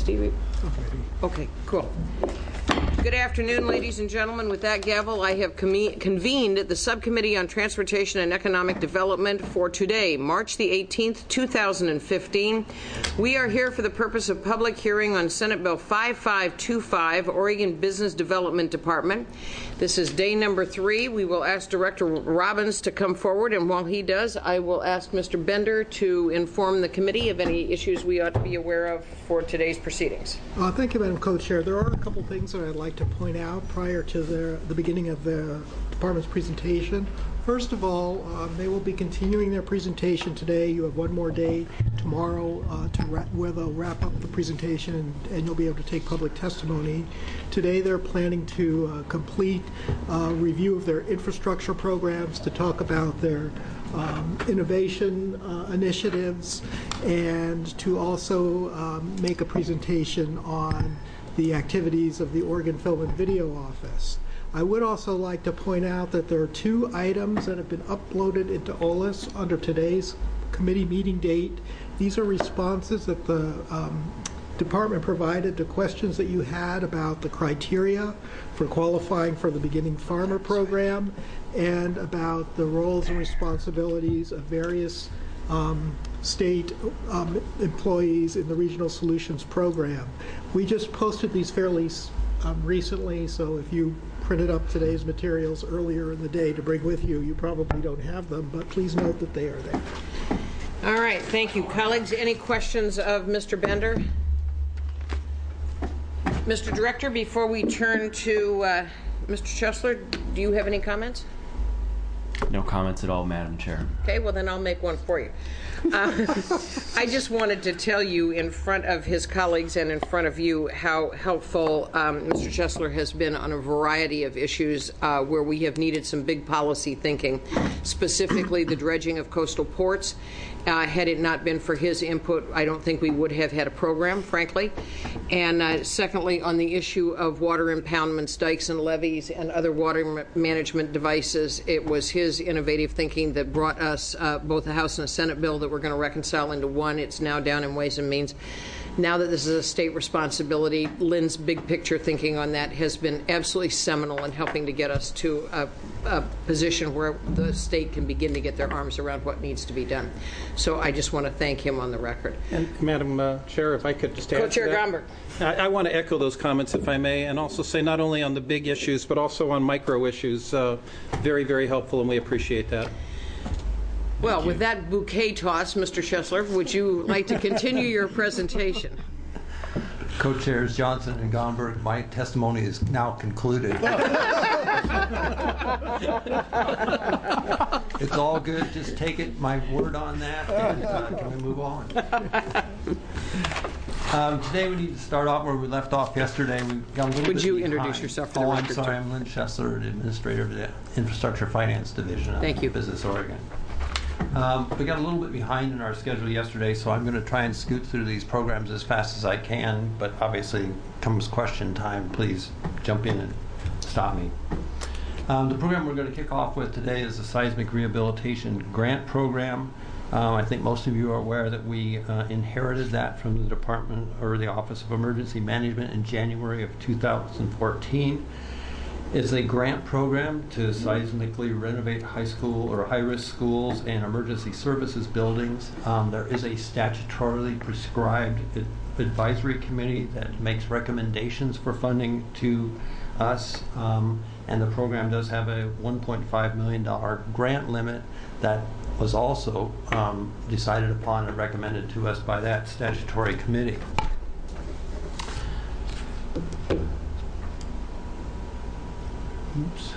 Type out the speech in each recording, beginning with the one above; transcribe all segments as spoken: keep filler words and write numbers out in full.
Stevie? Okay, cool. Good afternoon, ladies and gentlemen. With that gavel, I have com- convened the Subcommittee on Transportation and Economic Development for today, March the eighteenth, two thousand fifteen. We are here for the purpose of public hearing on Senate Bill five five two five, Oregon Business Development Department. This is day number three. We will ask Director Robbins to come forward, and while he does, I will ask Mister Bender to inform the committee of any issues we ought to be aware of for today's proceedings. Uh, thank you, Madam Co-Chair. There are a couple things that I'd like to point out prior to the, the beginning of the department's presentation. First of all, um, they will be continuing their presentation today. You have one more day tomorrow uh, to ra- where they'll wrap up the presentation, and, and you'll be able to take public testimony. Today they're planning to uh, complete a review of their infrastructure programs, to talk about their um, innovation uh, initiatives, and to also um, make a presentation on the activities of the Oregon Film and Video Office. I would also like to point out that there are two items that have been uploaded into O L I S under today's committee meeting date. These are responses that the um, department provided to questions that you had about the criteria for qualifying for the Beginning Farmer program and about the roles and responsibilities of various um, state um, employees in the Regional Solutions Program. We just posted these fairly um, recently, so if you printed up today's materials earlier in the day to bring with you, you probably don't have them, but please note that they are there. All right, thank you. Colleagues, any questions of Mister Bender? Mister Director, before we turn to uh, Mister Chesler, do you have any comments? No comments at all, Madam Chair. Okay, well then I'll make one for you. Uh, I just wanted to tell you in front of his colleagues and in front of you how helpful um, Mister Chesler has been on a variety of issues uh, where we have needed some big policy thinking, specifically the dredging of coastal ports. Uh, had it not been for his input, I don't think we would have had a program, frankly. And uh, secondly, on the issue of water impoundments, dikes and levees, and other water ma- management devices, it was his innovative thinking that brought us uh, both a House and a Senate bill that we're going to reconcile into one. It's now down in Ways and Means. Now that this is a state responsibility, Lynn's big picture thinking on that has been absolutely seminal in helping to get us to a, a position where the state can begin to get their arms around what needs to be done. So I just want to thank him on the record. And Madam uh, Chair, if I could just add Co-Chair to that. Gomberg. I, I want to echo those comments, if I may, and also say not only on the big issues, but also on micro issues. Uh, very, very helpful, and we appreciate that. Well, with that bouquet toss, Mister Chesler, would you like to continue your presentation? Co-chairs Johnson and Gomberg, my testimony is now concluded. It's all good. Just take it, my word on that, and uh, can we move on? Um, today we need to start off where we left off yesterday. We got a little Would bit you behind. introduce yourself for the oh, record? I'm sorry. Too? I'm Lynn Chesler, the Administrator of the Infrastructure Finance Division Thank of you. Business Oregon. Um, we got a little bit behind in our schedule yesterday, so I'm going to try and scoot through these programs as fast as I can, but obviously comes question time, please jump in and stop me. Um, the program we're going to kick off with today is the Seismic Rehabilitation Grant Program. Um, I think most of you are aware that we uh, inherited that from the Department or the Office of Emergency Management in January of two thousand fourteen. It's a grant program to seismically renovate high school or high-risk schools and emergency services buildings. Um, there is a statutorily prescribed ad- advisory committee that makes recommendations for funding to us, um, and the program does have a one point five million dollars grant limit that was also um, decided upon and recommended to us by that statutory committee. Oops.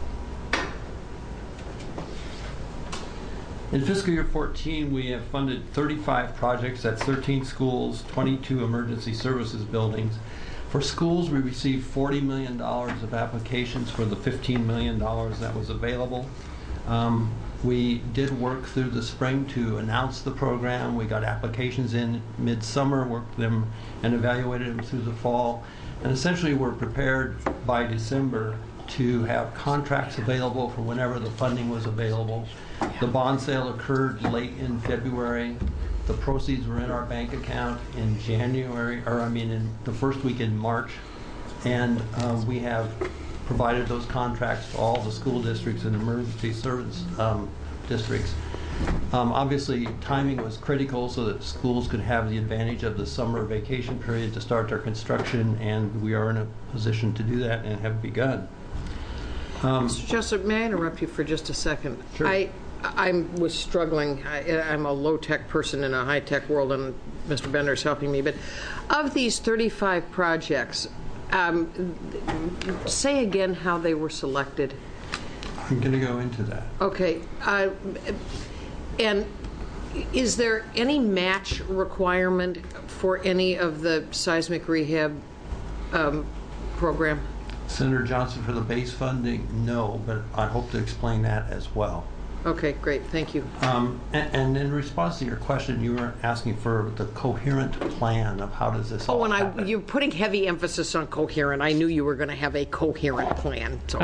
In fiscal year fourteen, we have funded thirty-five projects. That's thirteen schools, twenty-two emergency services buildings. For schools, we received forty million dollars of applications for the fifteen million dollars that was available. Um, we did work through the spring to announce the program. We got applications in midsummer, worked them and evaluated them through the fall. And essentially, we're prepared by December to have contracts available for whenever the funding was available. The bond sale occurred late in February, The proceeds were in our bank account in January, or I mean in the first week in March, and uh, we have provided those contracts to all the school districts and emergency service um, districts. Um, obviously, timing was critical so that schools could have the advantage of the summer vacation period to start their construction, and we are in a position to do that and have begun. Um, Mister Jessup, may I interrupt you for just a second? Sure. I I was struggling. I, I'm a low-tech person in a high-tech world, and Mister Bender's helping me. But of these thirty-five projects, um, say again how they were selected. I'm going to go into that. Okay. Uh, and is there any match requirement for any of the seismic rehab um, program? Senator Johnson, for the base funding, no, but I hope to explain that as well. Okay, great. Thank you. Um, and, and in response to your question, you were asking for the coherent plan of how does this all Oh, and I, happen. you're putting heavy emphasis on coherent. I knew you were going to have a coherent plan. So.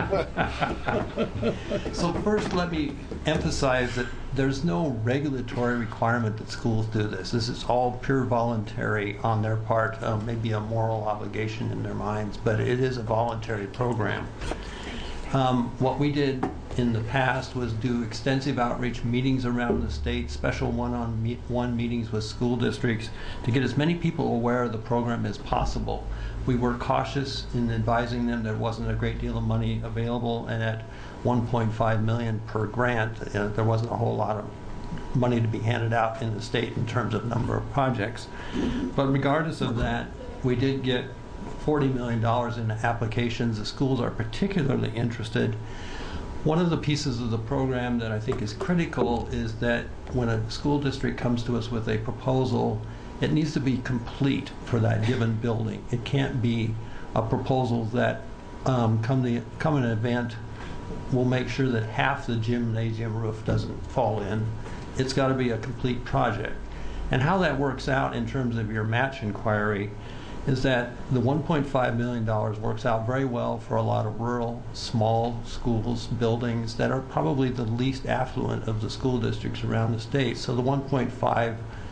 So first, let me emphasize that there's no regulatory requirement that schools do this. This is all pure voluntary on their part, uh, maybe a moral obligation in their minds, but it is a voluntary program. Um, what we did in the past was do extensive outreach meetings around the state, special one-on-one meetings with school districts to get as many people aware of the program as possible. We were cautious in advising them there wasn't a great deal of money available, and at one point five million dollars per grant, uh, there wasn't a whole lot of money to be handed out in the state in terms of number of projects. But regardless of that, we did get forty million dollars in applications. The schools are particularly interested. One of the pieces of the program that I think is critical is that when a school district comes to us with a proposal, it needs to be complete for that given building. It can't be a proposal that um, come the come an event will make sure that half the gymnasium roof doesn't fall in. It's got to be a complete project. And how that works out in terms of your match inquiry is that the one point five million dollars works out very well for a lot of rural, small schools, buildings that are probably the least affluent of the school districts around the state. So the one point five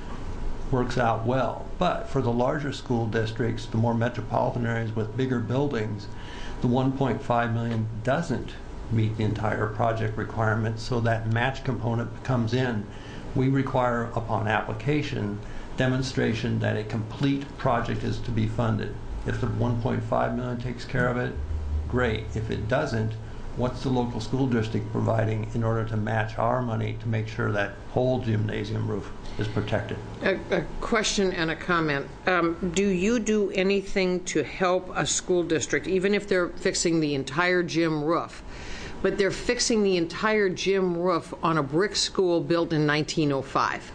works out well. But for the larger school districts, the more metropolitan areas with bigger buildings, the one point five million dollars doesn't meet the entire project requirement, so that match component comes in. We require, upon application, demonstration that a complete project is to be funded. If the one point five million dollars takes care of it, great. If it doesn't, what's the local school district providing in order to match our money to make sure that whole gymnasium roof is protected? A, a question and a comment. Um, do you do anything to help a school district, even if they're fixing the entire gym roof, but they're fixing the entire gym roof on a brick school built in nineteen oh five?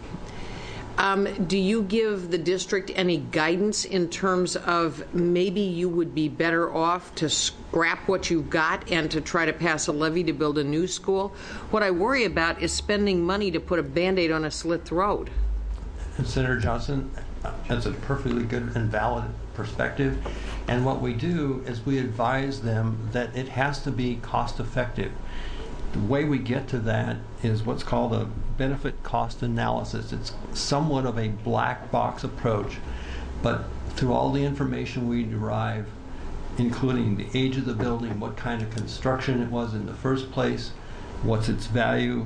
Um, do you give the district any guidance in terms of maybe you would be better off to scrap what you've got and to try to pass a levy to build a new school? What I worry about is spending money to put a Band-Aid on a slit throat. And Senator Johnson, that's a perfectly good and valid perspective. And what we do is we advise them that it has to be cost effective. The way we get to that is what's called a benefit cost analysis. It's somewhat of a black box approach, but through all the information we derive, including the age of the building, what kind of construction it was in the first place, what's its value,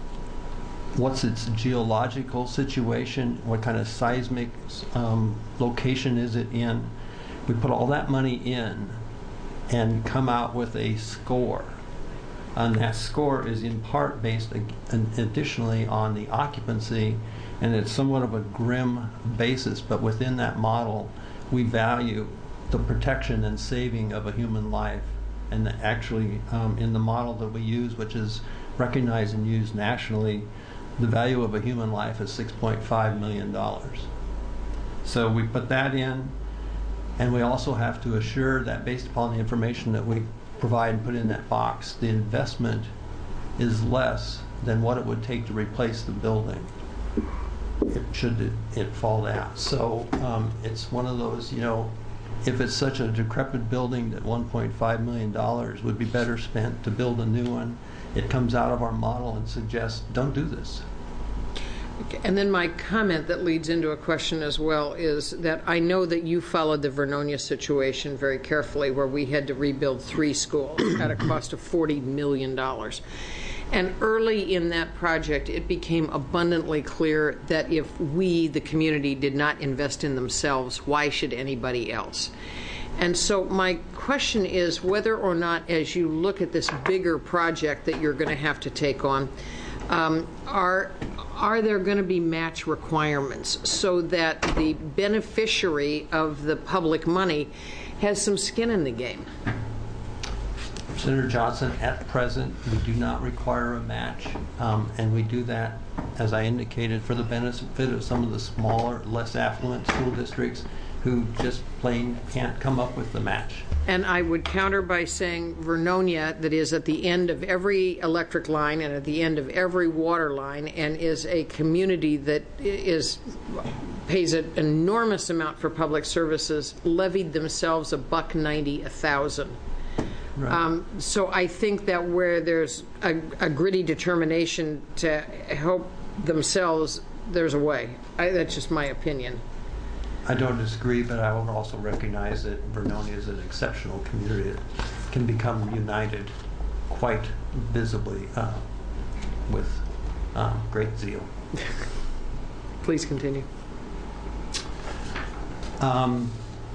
what's its geological situation, what kind of seismic um, location is it in. We put all that money in and come out with a score. And that score is in part based additionally on the occupancy, and it's somewhat of a grim basis, but within that model we value the protection and saving of a human life. And actually um, in the model that we use, which is recognized and used nationally, the value of a human life is six point five million dollars. So we put that in, and we also have to assure that based upon the information that we provide and put in that box, the investment is less than what it would take to replace the building it, should it, it fall down. So um, it's one of those, you know, if it's such a decrepit building that one point five million dollars would be better spent to build a new one, it comes out of our model and suggests don't do this. Okay, and then my comment that leads into a question as well is that I know that you followed the Vernonia situation very carefully, where we had to rebuild three schools at a cost of forty million dollars. And early in that project, it became abundantly clear that if we, the community, did not invest in themselves, why should anybody else? And so my question is whether or not, as you look at this bigger project that you're going to have to take on, um, are are there going to be match requirements so that the beneficiary of the public money has some skin in the game? Senator Johnson, at present, we do not require a match, um, and we do that, as I indicated, for the benefit of some of the smaller, less affluent school districts who just plain can't come up with the match. And I would counter by saying Vernonia, that is at the end of every electric line and at the end of every water line, and is a community that is pays an enormous amount for public services, levied themselves a buck ninety a thousand. Right. Um, so I think that where there's a, a gritty determination to help themselves, there's a way. I, that's just my opinion. I don't disagree, but I would also recognize that Vernonia is an exceptional community that can become united quite visibly uh, with uh, great zeal. Please continue. Um,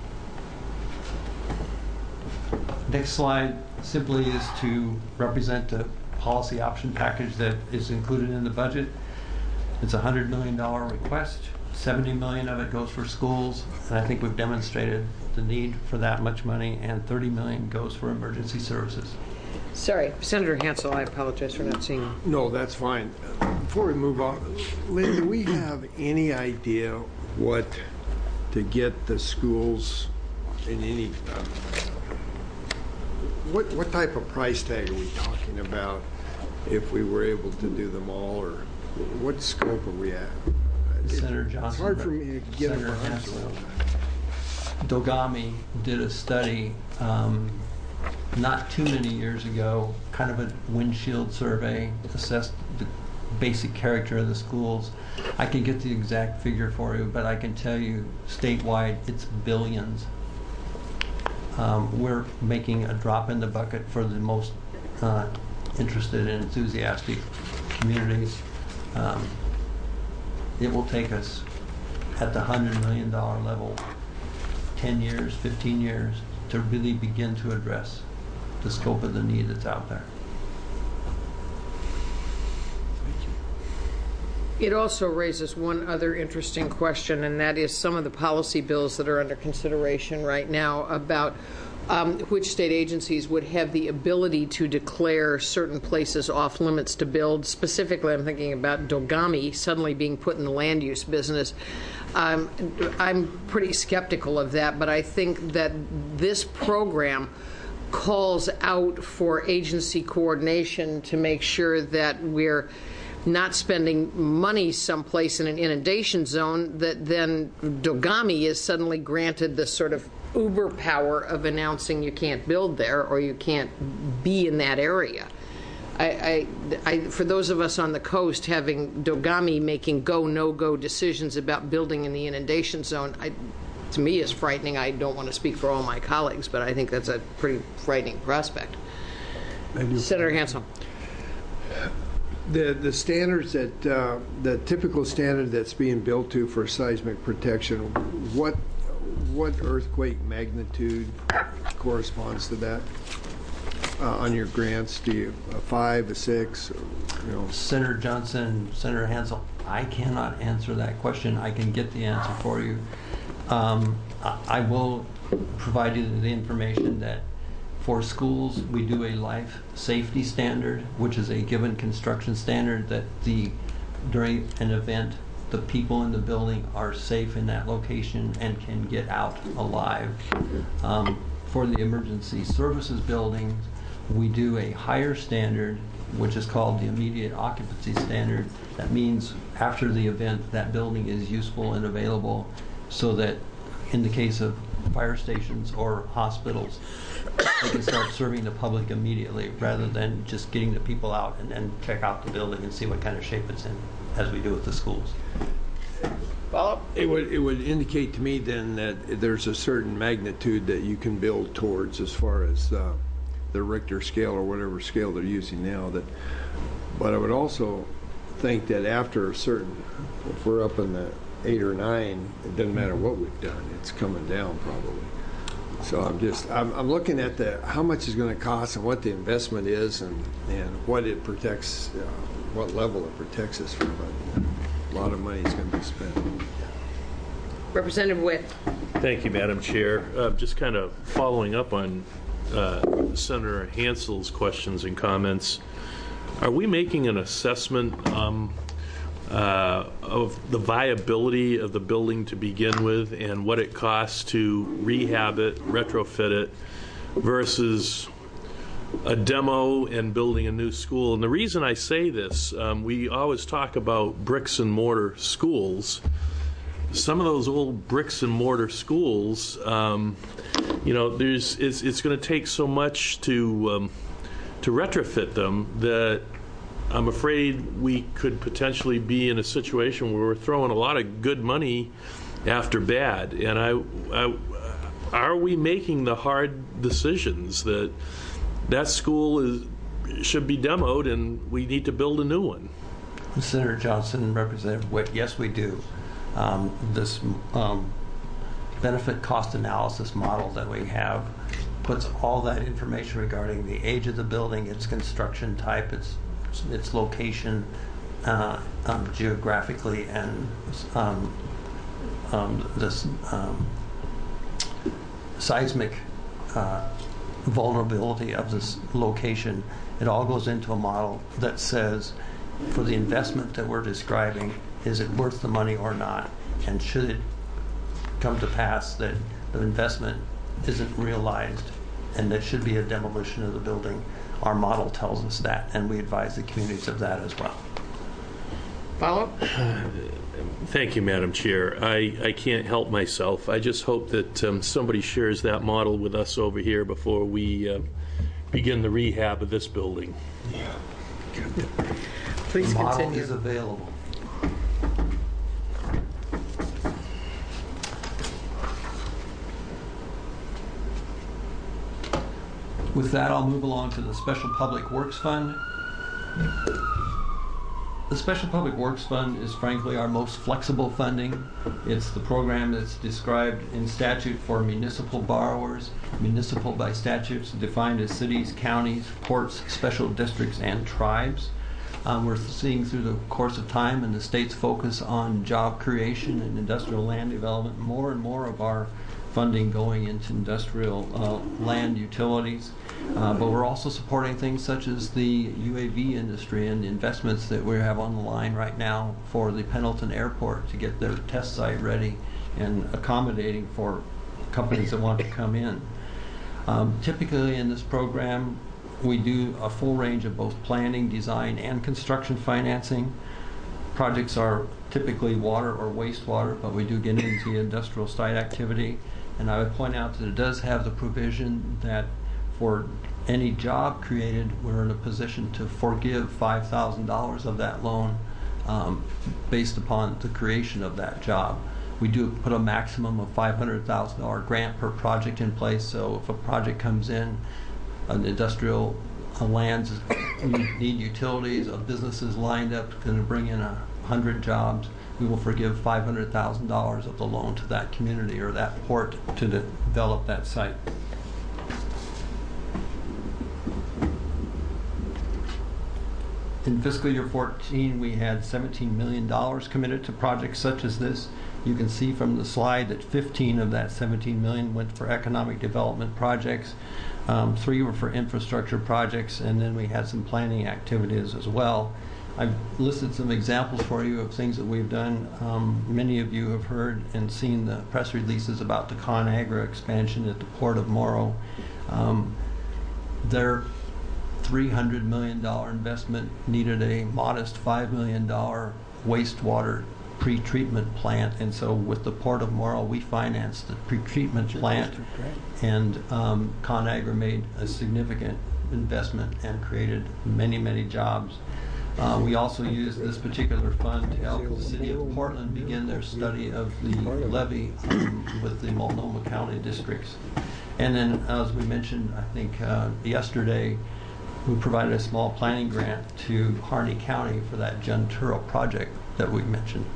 next slide simply is to represent the policy option package that is included in the budget. It's a one hundred million dollars request. seventy million dollars of it goes for schools, and I think we've demonstrated the need for that much money, and thirty million dollars goes for emergency services. Sorry, Senator Hansel, I apologize for not seeing you. No, that's fine. Before we move on, Lynn, do we have any idea what to get the schools in any, uh, what, what type of price tag are we talking about if we were able to do them all, or what scope are we at? Senator Johnson. It's hard for me to get Senator my arms Hansel. around that. Dogami did a study um, not too many years ago, kind of a windshield survey, assessed the basic character of the schools. I can get the exact figure for you, but I can tell you statewide it's billions. Um, we're making a drop in the bucket for the most uh, interested and enthusiastic communities. Um, it will take us at the one hundred million dollars level ten years, fifteen years to really begin to address the scope of the need that's out there. It also raises one other interesting question, and that is some of the policy bills that are under consideration right now about um, which state agencies would have the ability to declare certain places off limits to build. Specifically, I'm thinking about Dogami suddenly being put in the land use business. Um, I'm pretty skeptical of that, but I think that this program calls out for agency coordination to make sure that we're not spending money someplace in an inundation zone that then Dogami is suddenly granted this sort of uber power of announcing you can't build there or you can't be in that area. I, I, I, for those of us on the coast, having Dogami making go, no-go decisions about building in the inundation zone, I, to me is frightening. I don't want to speak for all my colleagues, but I think that's a pretty frightening prospect. Senator Hansel. The the standards that uh, the typical standard that's being built to for seismic protection, what what earthquake magnitude corresponds to that uh, on your grants? Do you a five, a six, or, you know? Senator Johnson, Senator Hansel, I cannot answer that question. I can get the answer for you. Um, I, I will provide you the information that for schools, we do a life safety standard, which is a given construction standard that the during an event, the people in the building are safe in that location and can get out alive. Um, for the emergency services buildings, we do a higher standard, which is called the immediate occupancy standard. That means after the event, that building is useful and available so that in the case of fire stations or hospitals, they can start serving the public immediately rather than just getting the people out and then check out the building and see what kind of shape it's in, as we do with the schools. Follow? It would, it would indicate to me then that there's a certain magnitude that you can build towards as far as uh, the Richter scale or whatever scale they're using now. That, but I would also think that after a certain, if we're up in the eight or nine, it doesn't matter what we've done, it's coming down probably. So I'm just, I'm, I'm looking at the, how much it's going to cost and what the investment is and, and what it protects, uh, what level it protects us from. A lot of money is going to be spent. Representative Witt. Thank you, Madam Chair. Uh, just kind of following up on uh, Senator Hansel's questions and comments. Are we making an assessment um, uh, of the viability of the building to begin with and what it costs to rehab it, retrofit it, versus a demo and building a new school? And the reason I say this, um, we always talk about bricks and mortar schools. Some of those old bricks and mortar schools, um, you know, there's it's, it's going to take so much to um, to retrofit them that I'm afraid we could potentially be in a situation where we're throwing a lot of good money after bad. And I, I are we making the hard decisions that that school is should be demoed and we need to build a new one? Senator Johnson, Representative Witt, yes, we do. Um, this um, benefit cost analysis model that we have puts all that information regarding the age of the building, its construction type, its its location, uh, um, geographically, and um, um, this um, seismic uh, vulnerability of this location. It all goes into a model that says, for the investment that we're describing, is it worth the money or not? And should it come to pass that the investment isn't realized and there should be a demolition of the building, our model tells us that, and we advise the communities of that as well. Follow? Thank you, Madam Chair. I, I can't help myself. I just hope that um, somebody shares that model with us over here before we uh, begin the rehab of this building. Yeah. Please the model continue. is available. With that, I'll move along to the Special Public Works Fund. The Special Public Works Fund is frankly our most flexible funding. It's the program that's described in statute for municipal borrowers. Municipal by statute is defined as cities, counties, ports, special districts, and tribes. Um, we're seeing through the course of time and the state's focus on job creation and industrial land development, more and more of our funding going into industrial uh, land utilities. Uh, but we're also supporting things such as the U A V industry and the investments that we have on the line right now for the Pendleton Airport to get their test site ready and accommodating for companies that want to come in. Um, typically in this program, we do a full range of both planning, design, and construction financing. Projects are typically water or wastewater, but we do get into the industrial site activity. And I would point out that it does have the provision that for any job created, we're in a position to forgive five thousand dollars of that loan um, based upon the creation of that job. We do put a maximum of five hundred thousand dollars grant per project in place, so if a project comes in, an industrial uh, lands need utilities, a business is lined up, going to bring in a hundred jobs, we will forgive five hundred thousand dollars of the loan to that community or that port to de develop that site. In fiscal year fourteen, we had seventeen million dollars committed to projects such as this. You can see from the slide that fifteen of that seventeen million dollars went for economic development projects. Um, three were for infrastructure projects, and then we had some planning activities as well. I've listed some examples for you of things that we've done. Um, many of you have heard and seen the press releases about the ConAgra expansion at the Port of Morrow. Um, their three hundred million dollar investment needed a modest five million dollar wastewater pre-treatment plant, and so with the Port of Morrow, we financed the pre-treatment plant, and um, ConAgra made a significant investment and created many, many jobs. Uh, we also used this particular fund to help the city of Portland begin their study of the levy um, with the Multnomah County districts. And then, as we mentioned, I think uh, yesterday, we provided a small planning grant to Harney County for that Genturo project that we mentioned.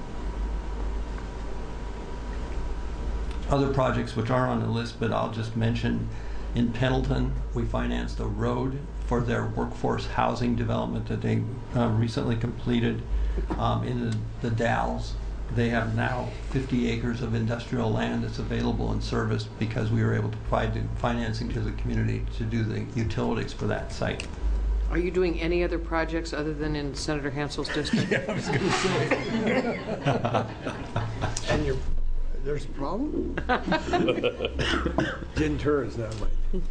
Other projects which aren't on the list, but I'll just mention, in Pendleton, we financed a road for their workforce housing development that they uh, recently completed um, in the, the Dalles. They have now fifty acres of industrial land that's available and serviced because we were able to provide the financing to the community to do the utilities for that site. Are you doing any other projects other than in Senator Hansel's district? Yeah, I was going to say. And you're, there's a problem? Genturo is not my.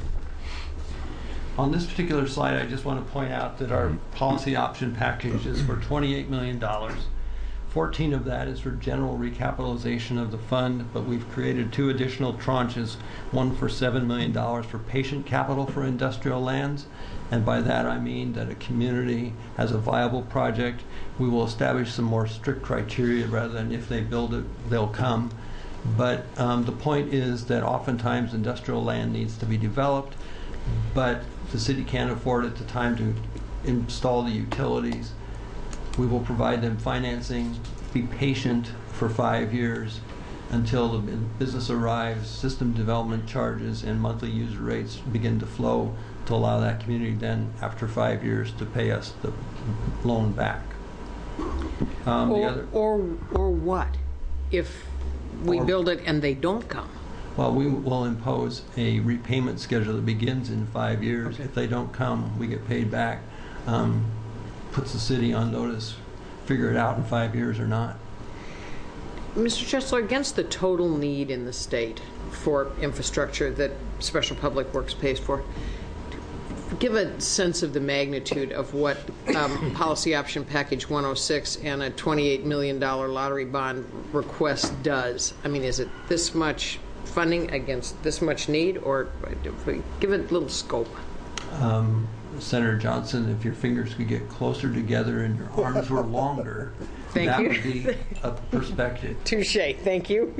On this particular slide, I just want to point out that our policy option package is for twenty-eight million dollars. fourteen of that is for general recapitalization of the fund, but we've created two additional tranches, one for seven million dollars for patient capital for industrial lands. And by that I mean that a community has a viable project. We will establish some more strict criteria rather than if they build it, they'll come. But um, the point is that oftentimes industrial land needs to be developed, but the city can't afford at the time to install the utilities. We will provide them financing, be patient for five years until the business arrives, system development charges and monthly user rates begin to flow to allow that community then, after five years, to pay us the loan back. Um, the or, other, or, or what if we Or- build it and they don't come? well, we will impose a repayment schedule that begins in five years. Okay. If they don't come, we get paid back. Um, puts the city on notice, figure it out in five years or not. Mister Chesler, against the total need in the state for infrastructure that Special Public Works pays for, give a sense of the magnitude of what um, Policy Option Package one oh six and a twenty-eight million dollars lottery bond request does. I mean, is it this much funding against this much need, or give it a little scope? Um, Senator Johnson, if your fingers could get closer together and your arms were longer, Thank that you. would be a perspective. Touche. Thank you.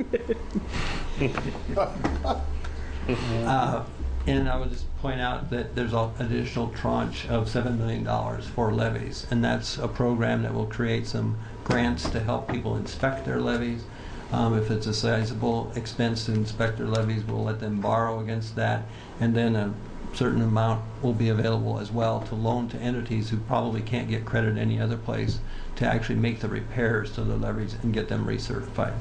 Uh, and I would just point out that there's an additional tranche of seven million dollars for levies, and that's a program that will create some grants to help people inspect their levies. Um, if it's a sizable expense to inspect their levies, we'll let them borrow against that, and then a certain amount will be available as well to loan to entities who probably can't get credit any other place to actually make the repairs to the levies and get them recertified.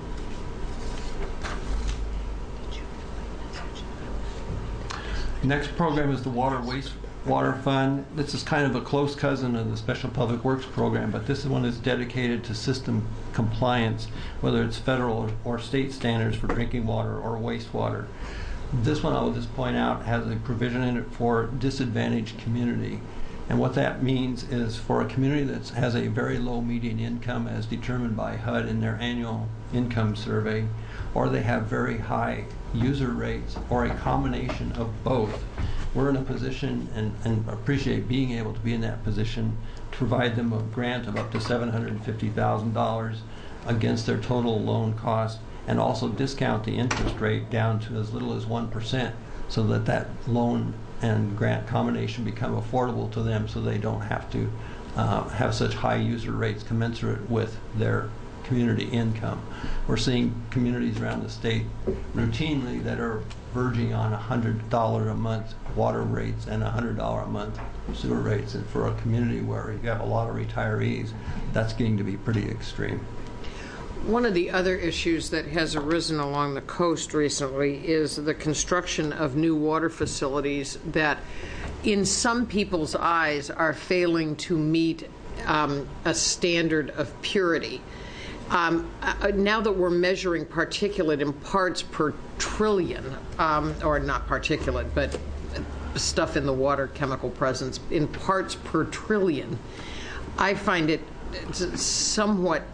Next program is the Water Wastewater Fund. This is kind of a close cousin of the Special Public Works program, but this one is dedicated to system compliance, whether it's federal or, or state standards for drinking water or wastewater. This one, I will just point out, has a provision in it for disadvantaged community. And what that means is for a community that has a very low median income as determined by H U D in their annual income survey, or they have very high user rates, or a combination of both, we're in a position, and, and appreciate being able to be in that position, to provide them a grant of up to seven hundred fifty thousand dollars against their total loan cost, and also discount the interest rate down to as little as one percent so that that loan and grant combination become affordable to them so they don't have to uh, have such high user rates commensurate with their community income. We're seeing communities around the state routinely that are verging on one hundred dollars a month water rates and one hundred dollars a month sewer rates. And for a community where you have a lot of retirees, that's getting to be pretty extreme. One of the other issues that has arisen along the coast recently is the construction of new water facilities that, in some people's eyes, are failing to meet um, a standard of purity. Um, uh, now that we're measuring particulate in parts per trillion, um, or not particulate, but stuff in the water, chemical presence, in parts per trillion, I find it somewhat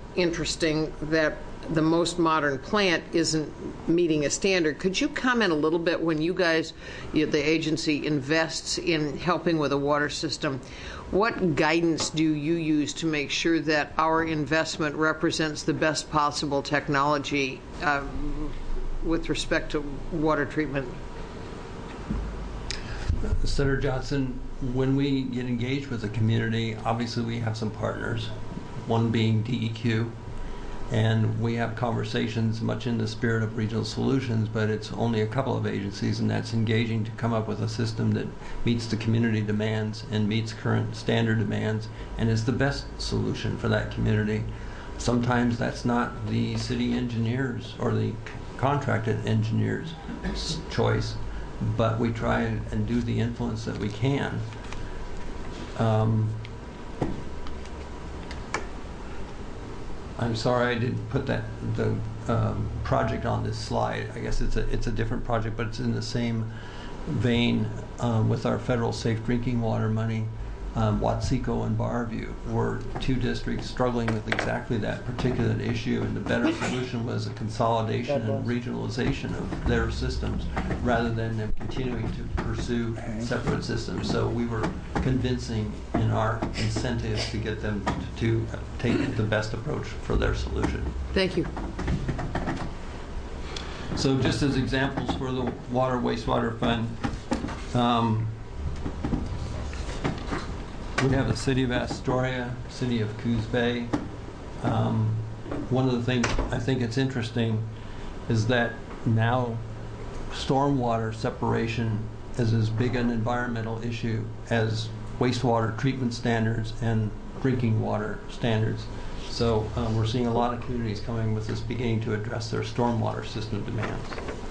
interesting that the most modern plant isn't meeting a standard. Could you comment a little bit when you guys, you, the agency, invests in helping with a water system, what guidance do you use to make sure that our investment represents the best possible technology uh, with respect to water treatment? Senator Johnson, when we get engaged with the community, obviously we have some partners, one being D E Q, and we have conversations much in the spirit of regional solutions, but it's only a couple of agencies, and that's engaging to come up with a system that meets the community demands and meets current standard demands and is the best solution for that community. Sometimes that's not the city engineers or the contracted engineers' choice, but we try and do the influence that we can. Um, I'm sorry I didn't put that the um, project on this slide. I guess it's a it's a different project, but it's in the same vein um, with our federal safe drinking water money. Um, Watsiko and Barview were two districts struggling with exactly that particular issue, and the better solution was a consolidation and regionalization of their systems rather than them continuing to pursue separate systems. So we were convincing in our incentives to get them to, to take the best approach for their solution. Thank you. So just as examples for the Water Wastewater Fund, um, we have the City of Astoria, City of Coos Bay. Um, one of the things I think it's interesting is that now stormwater separation is as big an environmental issue as wastewater treatment standards and drinking water standards. So um, we're seeing a lot of communities coming with this beginning to address their stormwater system demands.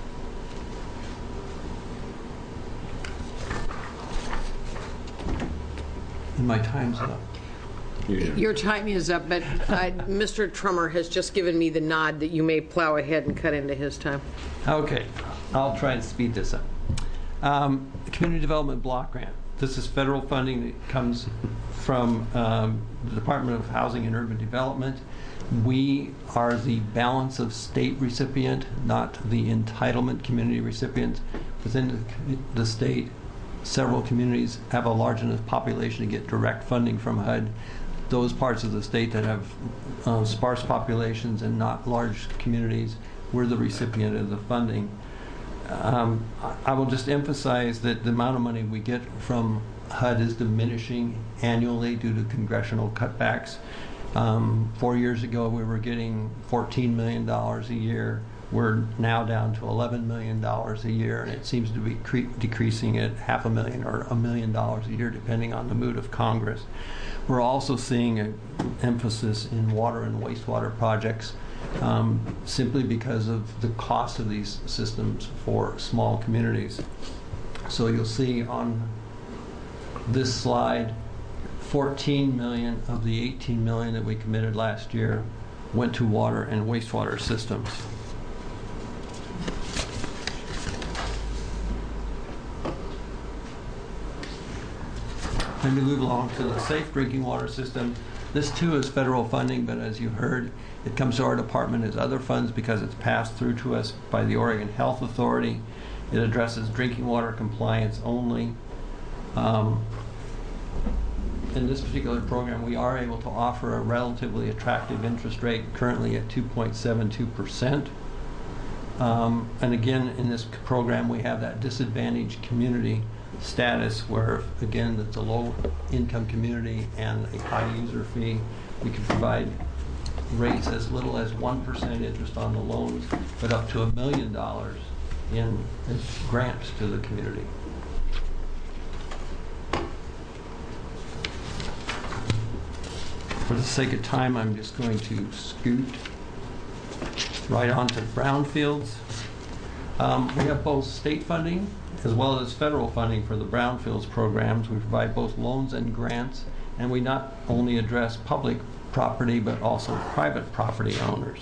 And my time's up. Your time is up, but uh, Mister Trummer has just given me the nod that you may plow ahead and cut into his time. Okay, I'll try and speed this up. Um, the Community Development Block Grant. This is federal funding that comes from um, the Department of Housing and Urban Development. We are the balance of state recipient, not the entitlement community recipient. Within the, the state, several communities have a large enough population to get direct funding from H U D. Those parts of the state that have uh, sparse populations and not large communities, we're the recipient of the funding. Um, I will just emphasize that the amount of money we get from H U D is diminishing annually due to congressional cutbacks. Um, four years ago, we were getting fourteen million dollars a year. We're now down to eleven million dollars a year, and it seems to be cre- decreasing at half a million or a million dollars a year, depending on the mood of Congress. We're also seeing an emphasis in water and wastewater projects um, simply because of the cost of these systems for small communities. So you'll see on this slide, fourteen million of the eighteen million that we committed last year went to water and wastewater systems. Let me move along to the safe drinking water system. This too is federal funding, but as you heard, it comes to our department as other funds because it's passed through to us by the Oregon Health Authority. It addresses drinking water compliance only. Um, in this particular program, we are able to offer a relatively attractive interest rate, currently at two point seven two percent. Um, and again, in this program, we have that disadvantaged community status where, again, it's a low-income community and a high user fee. We can provide rates as little as one percent interest on the loans, but up to a million dollars in grants to the community. For the sake of time, I'm just going to scoot right on to brownfields. Um, we have both state funding as well as federal funding for the brownfields programs. We provide both loans and grants, and we not only address public property but also private property owners.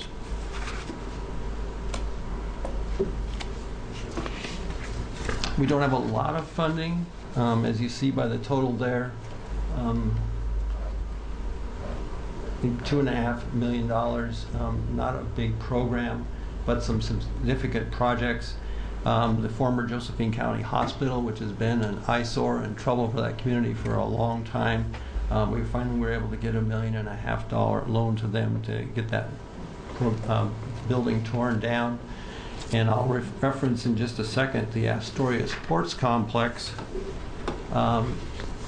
We don't have a lot of funding, um, as you see by the total there. Um, think two and a half million dollars. Um, not a big program, but some significant projects. Um, the former Josephine County Hospital, which has been an eyesore and trouble for that community for a long time. Um, we finally were able to get a million and a half dollar loan to them to get that um, building torn down. And I'll re reference in just a second the Astoria Sports Complex. Um,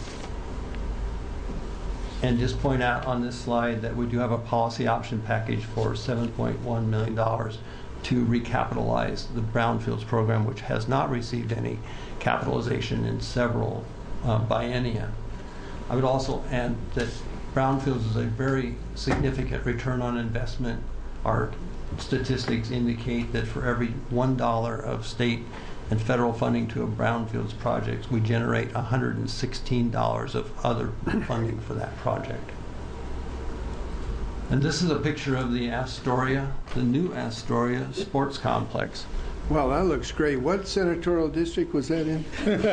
and just point out on this slide that we do have a policy option package for seven point one million dollars to recapitalize the Brownfields program, which has not received any capitalization in several uh, biennia. I would also add that Brownfields is a very significant return on investment. Our statistics indicate that for every one dollar of state and federal funding to a Brownfields project, we generate one hundred sixteen dollars of other funding for that project. And this is a picture of the Astoria, the new Astoria Sports Complex. Wow, that looks great. What senatorial district was that in?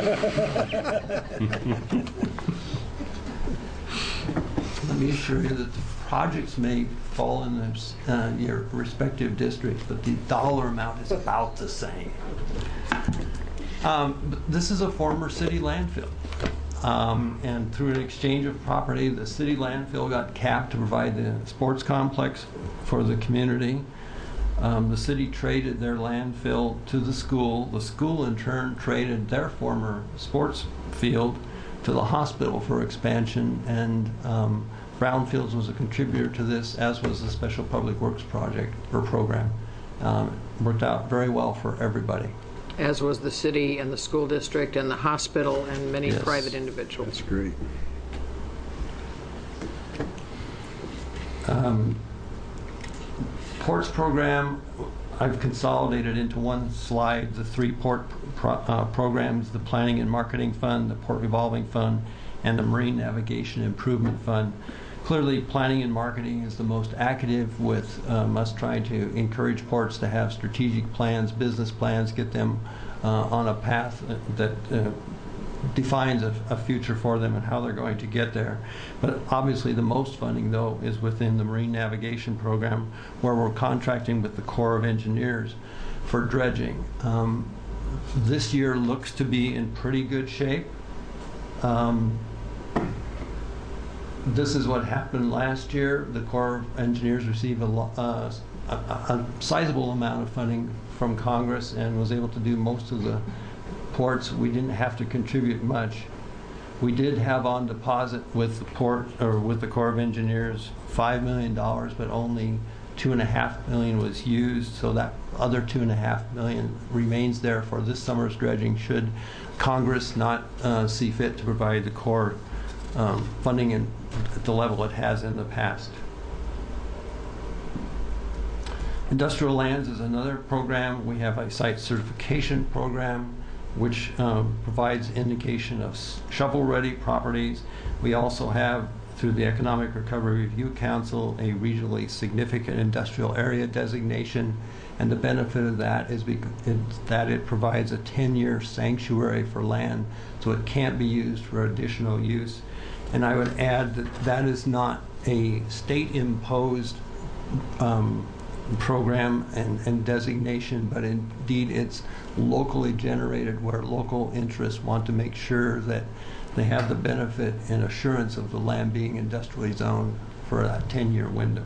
Let me assure you that the projects may fall in the, uh, your respective districts, but the dollar amount is about the same. Um, but this is a former city landfill. Um, and through an exchange of property, the city landfill got capped to provide the sports complex for the community. Um, the city traded their landfill to the school. The school, in turn, traded their former sports field to the hospital for expansion, and um, Brownfields was a contributor to this, as was the Special Public Works project or program. Um, worked out very well for everybody. As was the city and the school district and the hospital and many Yes. private individuals. That's great. Um, ports program, I've consolidated into one slide the three port pro uh, programs: the Planning and Marketing Fund, the Port Revolving Fund, and the Marine Navigation Improvement Fund. Clearly, planning and marketing is the most active, with um, us trying to encourage ports to have strategic plans, business plans, get them uh, on a path that uh, defines a, a future for them and how they're going to get there. But obviously the most funding, though, is within the Marine Navigation Program, where we're contracting with the Corps of Engineers for dredging. Um, this year looks to be in pretty good shape. Um, This is what happened last year. The Corps of Engineers received a, uh, a, a sizable amount of funding from Congress and was able to do most of the ports. We didn't have to contribute much. We did have on deposit with the port or with the Corps of Engineers five million dollars, but only two and a half million was used. So that other two and a half million remains there for this summer's dredging, should Congress not uh, see fit to provide the Corps um, funding in, at the level it has in the past. Industrial lands is another program. We have a site certification program which um, provides indication of shovel-ready properties. We also have, through the Economic Recovery Review Council, a regionally significant industrial area designation, and the benefit of that is because it, that it provides a ten-year sanctuary for land, so it can't be used for additional use. And I would add that that is not a state-imposed um, program and, and designation, but indeed it's locally generated, where local interests want to make sure that they have the benefit and assurance of the land being industrially zoned for that ten-year window.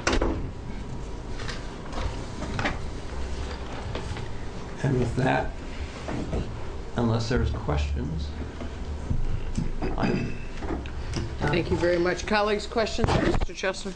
And with that, unless there's questions, I'm Thank you very much. Colleagues, questions, Mister Chesler?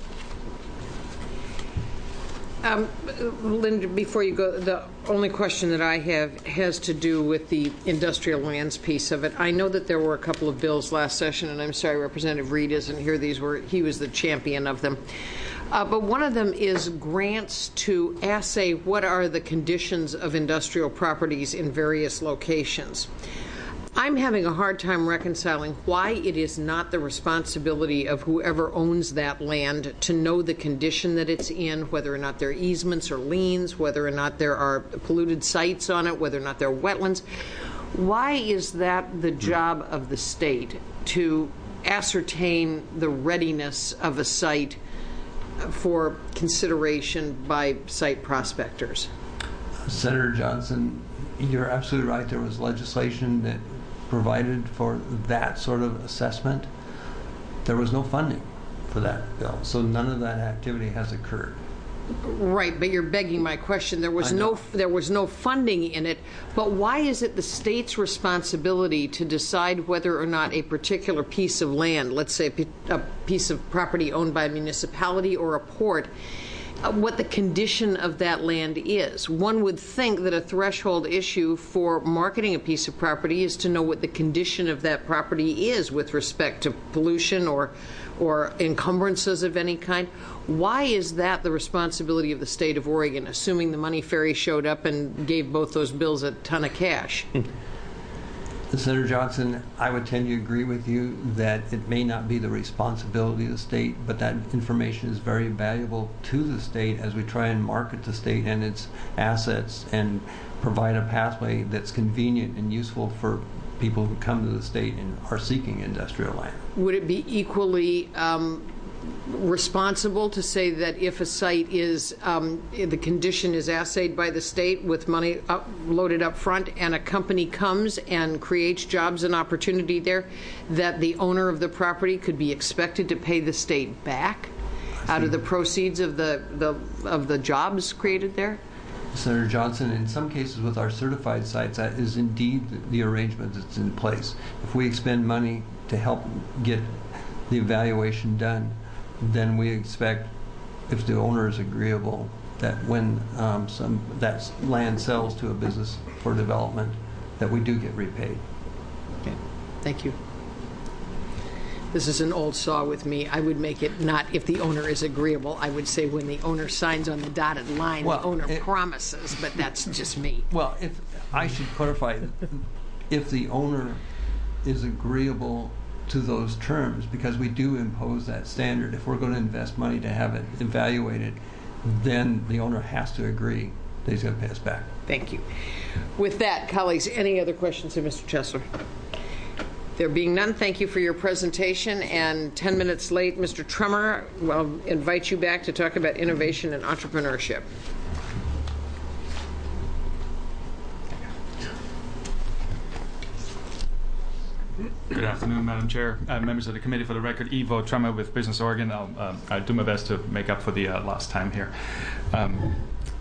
Um, Linda, before you go, the only question that I have has to do with the industrial lands piece of it. I know that there were a couple of bills last session, and I'm sorry Representative Reed isn't here. These were, he was the champion of them. Uh, but one of them is grants to assay what are the conditions of industrial properties in various locations. I'm having a hard time reconciling why it is not the responsibility of whoever owns that land to know the condition that it's in, whether or not there are easements or liens, whether or not there are polluted sites on it, whether or not there are wetlands. Why is that the job of the state, to ascertain the readiness of a site for consideration by site prospectors? Senator Johnson, you're absolutely right. There was legislation that provided for that sort of assessment. There was no funding for that bill, so none of that activity has occurred. Right, but you're begging my question. There was I know. no there was no funding in it, but why is it the state's responsibility to decide whether or not a particular piece of land, let's say a p- a piece of property owned by a municipality or a port, uh, what the condition of that land is? One would think that a threshold issue for marketing a piece of property is to know what the condition of that property is with respect to pollution or or encumbrances of any kind. Why is that the responsibility of the state of Oregon, assuming the money fairy showed up and gave both those bills a ton of cash? Senator Johnson, I would tend to agree with you that it may not be the responsibility of the state, but that information is very valuable to the state as we try and market the state and its assets and provide a pathway that's convenient and useful for people who come to the state and are seeking industrial land. Would it be equally um, responsible to say that if a site is, um, the condition is assayed by the state with money up, loaded up front, and a company comes and creates jobs and opportunity there, that the owner of the property could be expected to pay the state back out of the proceeds of the, the of the jobs created there? Senator Johnson, in some cases with our certified sites, that is indeed the arrangement that's in place. If we expend money to help get the evaluation done, then we expect, if the owner is agreeable, that when um, some that land sells to a business for development, that we do get repaid. Okay. Thank you. This is an old saw with me. I would make it not if the owner is agreeable. I would say when the owner signs on the dotted line, well, the owner it, promises, but that's just me. Well, if I should clarify, if the owner is agreeable to those terms, because we do impose that standard. If we're going to invest money to have it evaluated, then the owner has to agree that he's going to pay us back. Thank you. With that, colleagues, any other questions of Mister Chesler? There being none, thank you for your presentation. And ten minutes late, Mister Trummer, I'll invite you back to talk about innovation and entrepreneurship. Good afternoon, Madam Chair, uh, members of the committee. For the record, Ivo Trummer with Business Oregon. I'll, uh, I'll do my best to make up for the uh, last time here. Um,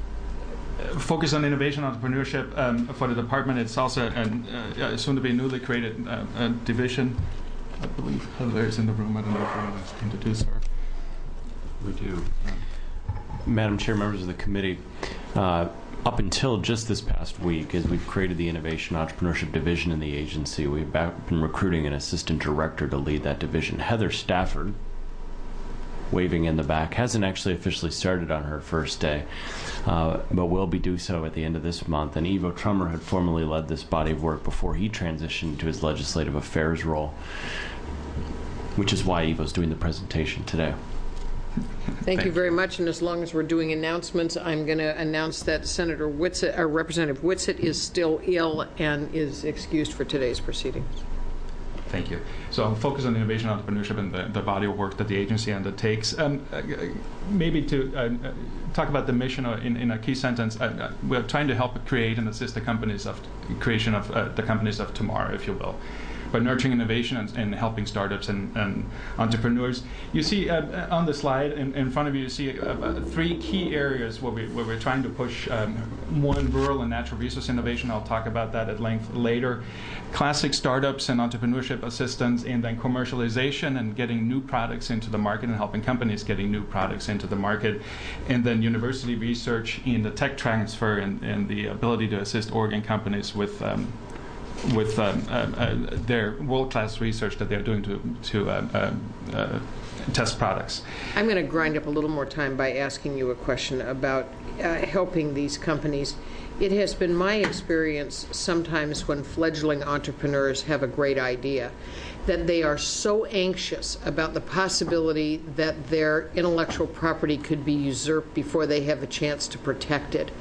focus on innovation, entrepreneurship. Um, for the department, it's also an, uh, soon to be newly created uh, uh, division. I believe Heather is in the room. I don't know if you want to introduce her. We do. Madam Chair, members of the committee, uh, up until just this past week, as we've created the Innovation Entrepreneurship Division in the agency, we've been recruiting an assistant director to lead that division. Heather Stafford, waving in the back, hasn't actually officially started on her first day, uh, but will be do so at the end of this month. And Ivo Trummer had formerly led this body of work before he transitioned to his legislative affairs role, which is why Ivo's doing the presentation today. Thank, Thank you very much. And as long as we're doing announcements, I'm going to announce that Senator Whitsett, or Representative Whitsett, is still ill and is excused for today's proceedings. Thank you. So I'll focus on innovation, entrepreneurship, and the, the body of work that the agency undertakes. Um, uh, maybe to uh, uh, talk about the mission in, in a key sentence, uh, uh, we're trying to help create and assist the companies of creation of uh, the companies of tomorrow, if you will, by nurturing innovation and, and helping startups and, and entrepreneurs. You see uh, on the slide in, in front of you, you see uh, uh, three key areas where, we, where we're trying to push um, one, rural and natural resource innovation. I'll talk about that at length later. Classic startups and entrepreneurship assistance, and then commercialization and getting new products into the market and helping companies getting new products into the market. And then university research in the tech transfer and, and the ability to assist Oregon companies with um, with um, uh, uh, their world-class research that they're doing to, to uh, uh, uh, test products. I'm going to grind up a little more time by asking you a question about uh, helping these companies. It has been my experience sometimes when fledgling entrepreneurs have a great idea that they are so anxious about the possibility that their intellectual property could be usurped before they have a chance to protect it.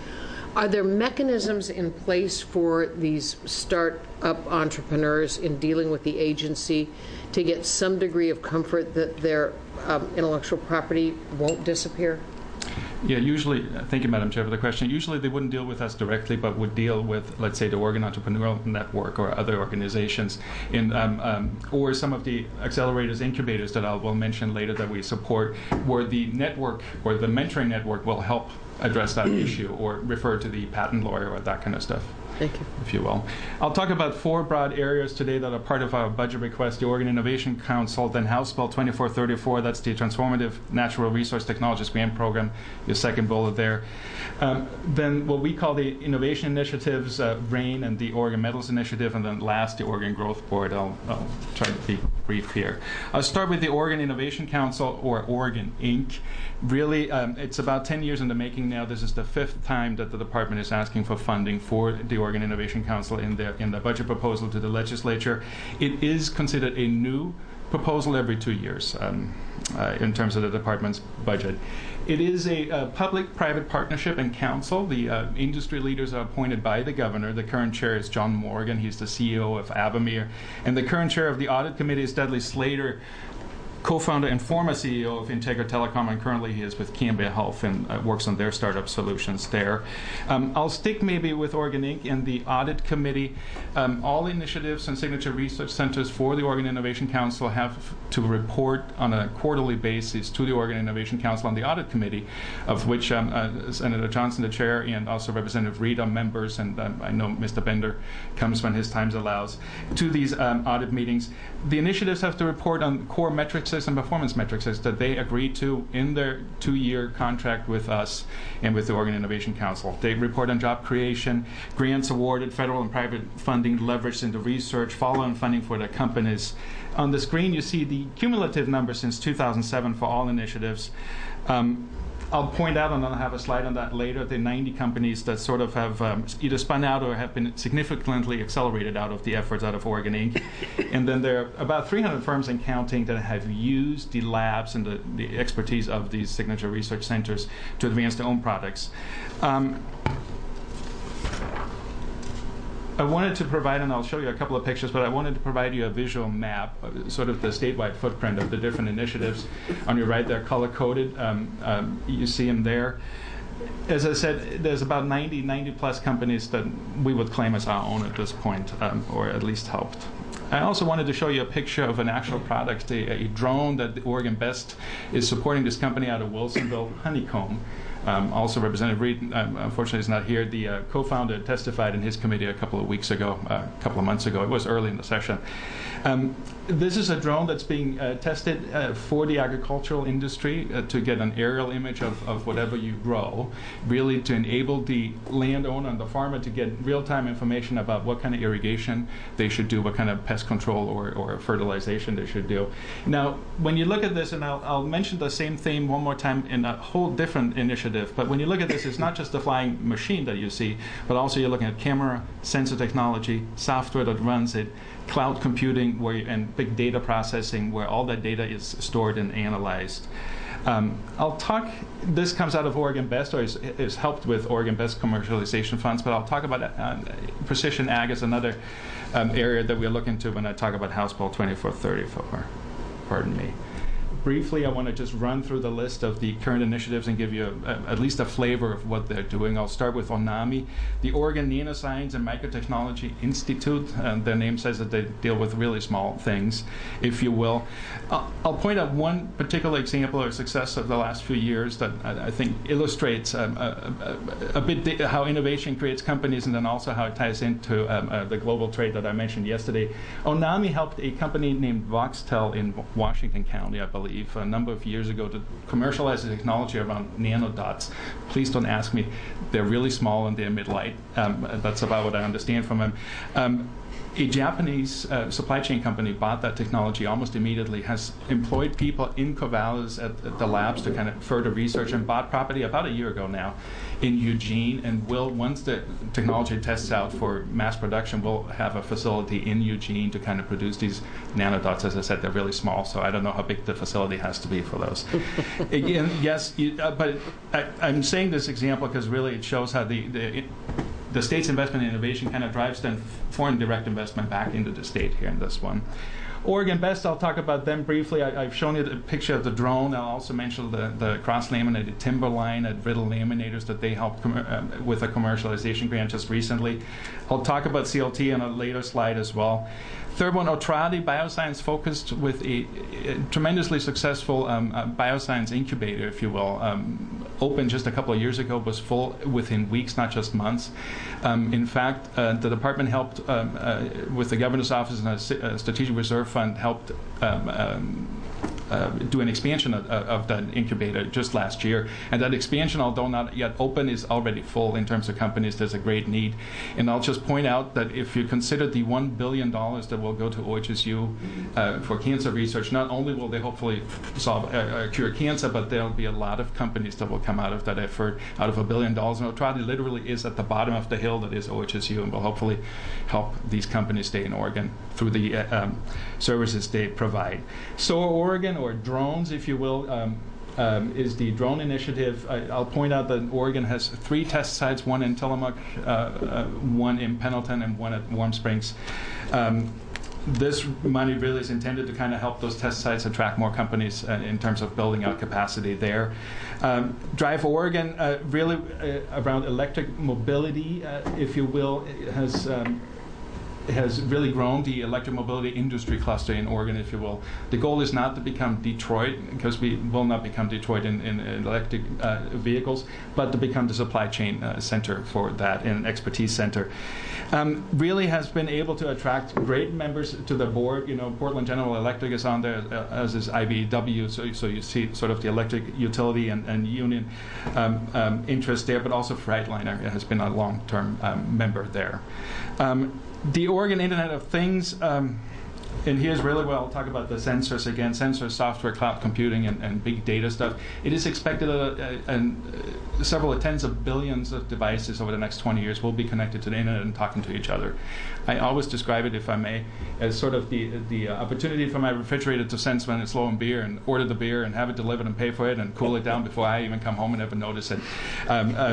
Are there mechanisms in place for these start-up entrepreneurs in dealing with the agency to get some degree of comfort that their um, intellectual property won't disappear? Yeah, usually, thank you, Madam Chair, for the question. Usually they wouldn't deal with us directly, but would deal with, let's say, the Oregon Entrepreneurial Network or other organizations, in, um, um, or some of the accelerators, incubators that I will mention later that we support, where the network or the mentoring network will help address that issue or refer to the patent lawyer or that kind of stuff. Thank you. If you will. I'll talk about four broad areas today that are part of our budget request: the Oregon Innovation Council, then House Bill twenty-four thirty-four, that's the Transformative Natural Resource Technologies Grant Program, your second bullet there. Um, then what we call the Innovation Initiatives, uh, RAIN, and the Oregon Metals Initiative, and then last, the Oregon Growth Board. I'll, I'll try to be brief here. I'll start with the Oregon Innovation Council, or Oregon, Incorporated. Really, um, it's about ten years in the making now. This is the fifth time that the department is asking for funding for the Oregon Innovation Council in the, in the budget proposal to the legislature. It is considered a new proposal every two years um, uh, in terms of the department's budget. It is a, a public-private partnership and council. The uh, industry leaders are appointed by the governor. The current chair is John Morgan. He's the C E O of Avamere. And the current chair of the audit committee is Dudley Slater, co-founder and former C E O of Integra Telecom, and currently he is with Cambia Health and uh, works on their startup solutions there. Um, I'll stick maybe with Oregon Incorporated and the audit committee. Um, all initiatives and signature research centers for the Oregon Innovation Council have to report on a quarterly basis to the Oregon Innovation Council and the audit committee, of which um, uh, Senator Johnson, the chair, and also Representative Reed are members, and um, I know Mister Bender comes when his time allows, to these um, audit meetings. The initiatives have to report on core metrics and performance metrics that they agreed to in their two-year contract with us and with the Oregon Innovation Council. They report on job creation, grants awarded, federal and private funding leveraged into research, follow-on funding for the companies. On the screen, you see the cumulative numbers since two thousand seven for all initiatives. Um, I'll point out, and I'll have a slide on that later, the ninety companies that sort of have um, either spun out or have been significantly accelerated out of the efforts out of Oregon Incorporated. And then there are about three hundred firms and counting that have used the labs and the, the expertise of these signature research centers to advance their own products. Um, I wanted to provide, and I'll show you a couple of pictures, but I wanted to provide you a visual map, uh, sort of the statewide footprint of the different initiatives. On your right, they're color-coded. Um, um, you see them there. As I said, there's about ninety, ninety plus companies that we would claim as our own at this point, um, or at least helped. I also wanted to show you a picture of an actual product, a, a drone that the Oregon Best is supporting this company out of Wilsonville, Honeycomb. Um, also, Representative Reed, um, unfortunately, is not here. The uh, co-founder testified in his committee a couple of weeks ago, uh, a couple of months ago. It was early in the session. Um, this is a drone that's being uh, tested uh, for the agricultural industry uh, to get an aerial image of, of whatever you grow, really to enable the landowner and the farmer to get real-time information about what kind of irrigation they should do, what kind of pest control or, or fertilization they should do. Now, when you look at this, and I'll, I'll mention the same theme one more time in a whole different initiative, but when you look at this, it's not just the flying machine that you see, but also you're looking at camera, sensor technology, software that runs it, cloud computing, where you, and big data processing, where all that data is stored and analyzed. Um, I'll talk, this comes out of Oregon Best, or is, is helped with Oregon Best commercialization funds, but I'll talk about uh, precision ag as another um, area that we're looking to when I talk about House Bill twenty-four thirty-four. Pardon me. Briefly, I want to just run through the list of the current initiatives and give you a, a, at least a flavor of what they're doing. I'll start with ONAMI, the Oregon Nanoscience and Microtechnology Institute. And their name says that they deal with really small things, if you will. I'll, I'll point out one particular example of success of the last few years that I, I think illustrates um, a, a, a bit how innovation creates companies, and then also how it ties into um, uh, the global trade that I mentioned yesterday. ONAMI helped a company named Voxtel in Washington County, I believe, a number of years ago to commercialize the technology around nanodots. Please don't ask me. They're really small and they emit light. Um, that's about what I understand from them. Um, a Japanese uh, supply chain company bought that technology almost immediately, has employed people in Corvallis at, at the labs to kind of further research, and bought property about a year ago now in Eugene, and will, once the technology tests out for mass production, will have a facility in Eugene to kind of produce these nanodots. As I said, they're really small, so I don't know how big the facility has to be for those. Again, yes, you, uh, but I, I'm saying this example because really it shows how the, the it, the state's investment in innovation kind of drives then foreign direct investment back into the state here in this one. Oregon Best, I'll talk about them briefly. I, I've shown you a picture of the drone. I'll also mention the, the cross-laminated timber line at Riddle Laminators that they helped com- uh, with a commercialization grant just recently. I'll talk about C L T on a later slide as well. Third one, Otradi Bioscience, focused with a, a tremendously successful um, uh, bioscience incubator, if you will. Um, opened just a couple of years ago, was full within weeks, not just months. Um, in fact, uh, the department helped, um, uh, with the governor's office and a, a strategic reserve fund, helped um, um, Uh, do an expansion of, of that incubator just last year. And that expansion, although not yet open, is already full in terms of companies. There's a great need. And I'll just point out that if you consider the one billion dollars that will go to O H S U uh, for cancer research, not only will they hopefully solve, uh, uh, cure cancer, but there'll be a lot of companies that will come out of that effort, out of a billion dollars. And Otradi literally is at the bottom of the hill that is O H S U, and will hopefully help these companies stay in Oregon through the uh, um, services they provide. So Oregon, or drones, if you will, um, um, is the drone initiative. I, I'll point out that Oregon has three test sites, one in Tillamook, uh, uh, one in Pendleton, and one at Warm Springs. Um, this money really is intended to kind of help those test sites attract more companies uh, in terms of building out capacity there. Um, Drive Oregon, uh, really uh, around electric mobility, uh, if you will, has um, has really grown the electric mobility industry cluster in Oregon, if you will. The goal is not to become Detroit, because we will not become Detroit in, in, in electric uh, vehicles, but to become the supply chain uh, center for that, and an expertise center. Um, really has been able to attract great members to the board. You know, Portland General Electric is on there, uh, as is I B E W, so, so you see sort of the electric utility and, and union um, um, interest there, but also Freightliner has been a long-term um, member there. Um, The Oregon Internet of Things, um, and here's really where I'll talk about the sensors again, sensors, software, cloud computing, and, and big data stuff. It is expected that uh, uh, uh, several tens of billions of devices over the next twenty years will be connected to the Internet and talking to each other. I always describe it, if I may, as sort of the the uh, opportunity for my refrigerator to sense when it's low on beer and order the beer and have it delivered and pay for it and cool it down before I even come home and ever notice it. Um, uh,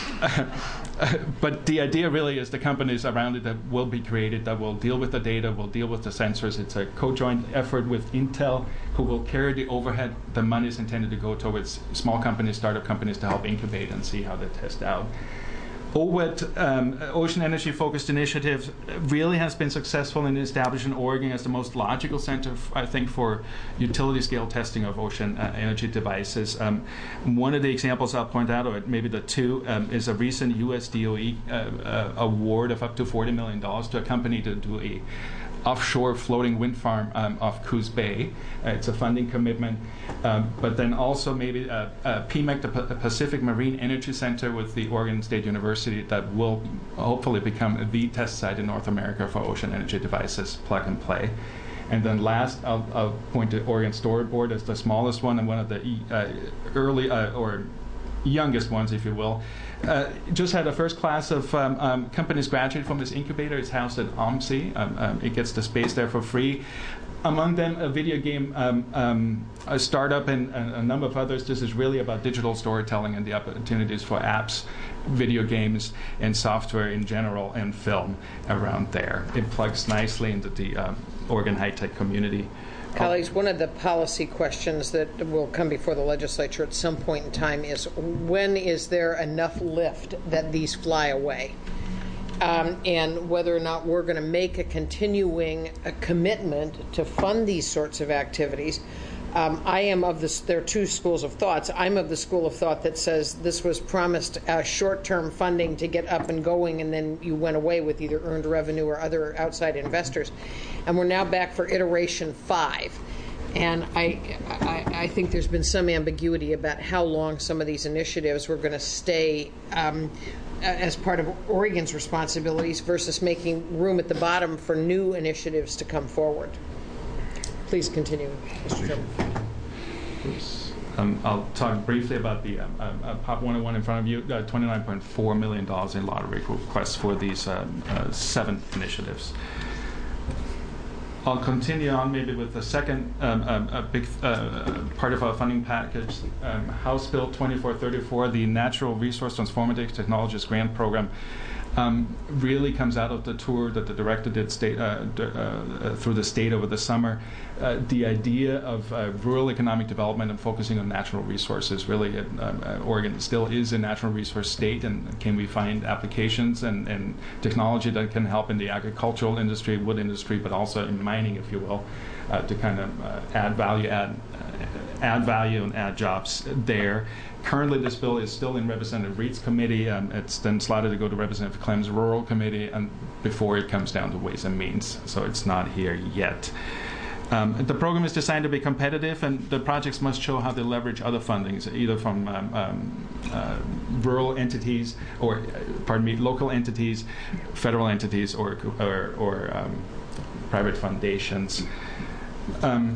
but the idea really is the companies around it that will be created that will deal with the data, will deal with the sensors. It's a co-joint effort with Intel, who will carry the overhead. The money is intended to go towards small companies, startup companies, to help incubate and see how they test out. O W E T, um, Ocean Energy Focused Initiative, really has been successful in establishing Oregon as the most logical center, f- I think, for utility scale testing of ocean uh, energy devices. Um, one of the examples I'll point out, or maybe the two, um, is a recent U S D O E uh, uh, award of up to forty million dollars to a company to do a offshore floating wind farm um, off Coos Bay. Uh, it's a funding commitment. Um, but then also maybe uh, uh, P M E C, the P- Pacific Marine Energy Center with the Oregon State University, that will hopefully become the test site in North America for ocean energy devices, plug and play. And then last, I'll, I'll point to Oregon Storage Board as the smallest one and one of the uh, early uh, or youngest ones, if you will. Uh, just had a first class of um, um, companies graduate from this incubator. It's housed at O M S I. Um, um, it gets the space there for free. Among them, a video game um, um, a startup and, and a number of others. This is really about digital storytelling and the opportunities for apps, video games, and software in general, and film around there. It plugs nicely into the um, Oregon high-tech community. Colleagues, one of the policy questions that will come before the legislature at some point in time is, when is there enough lift that these fly away? Um, and whether or not we're going to make a continuing a commitment to fund these sorts of activities. Um, I am of this, there are two schools of thoughts. I'm of the school of thought that says this was promised uh, short-term funding to get up and going, and then you went away with either earned revenue or other outside investors. And we're now back for iteration five. And I, I, I think there's been some ambiguity about how long some of these initiatives were going to stay um, as part of Oregon's responsibilities versus making room at the bottom for new initiatives to come forward. Please continue, Mister Chairman. Um, I'll talk briefly about the um, uh, Pop one oh one in front of you, uh, twenty-nine point four million dollars in lottery requests for these uh, uh, seven initiatives. I'll continue on maybe with the second um, um, a big uh, part of our funding package, um, House Bill twenty-four thirty-four, the Natural Resource Transformative Technologies Grant Program. Um, really comes out of the tour that the director did state, uh, d- uh, through the state over the summer. Uh, the idea of uh, rural economic development and focusing on natural resources. Really, uh, uh, Oregon still is a natural resource state, and can we find applications and, and technology that can help in the agricultural industry, wood industry, but also in mining, if you will, uh, to kind of uh, add value, add, uh, add value and add jobs there. Currently, this bill is still in Representative Reed's committee. Um, it's then slotted to go to Representative Clem's rural committee, and before it comes down to Ways and Means, so it's not here yet. Um, the program is designed to be competitive, and the projects must show how they leverage other fundings, either from um, um, uh, rural entities, or uh, pardon me, local entities, federal entities, or or, or um, private foundations. Um,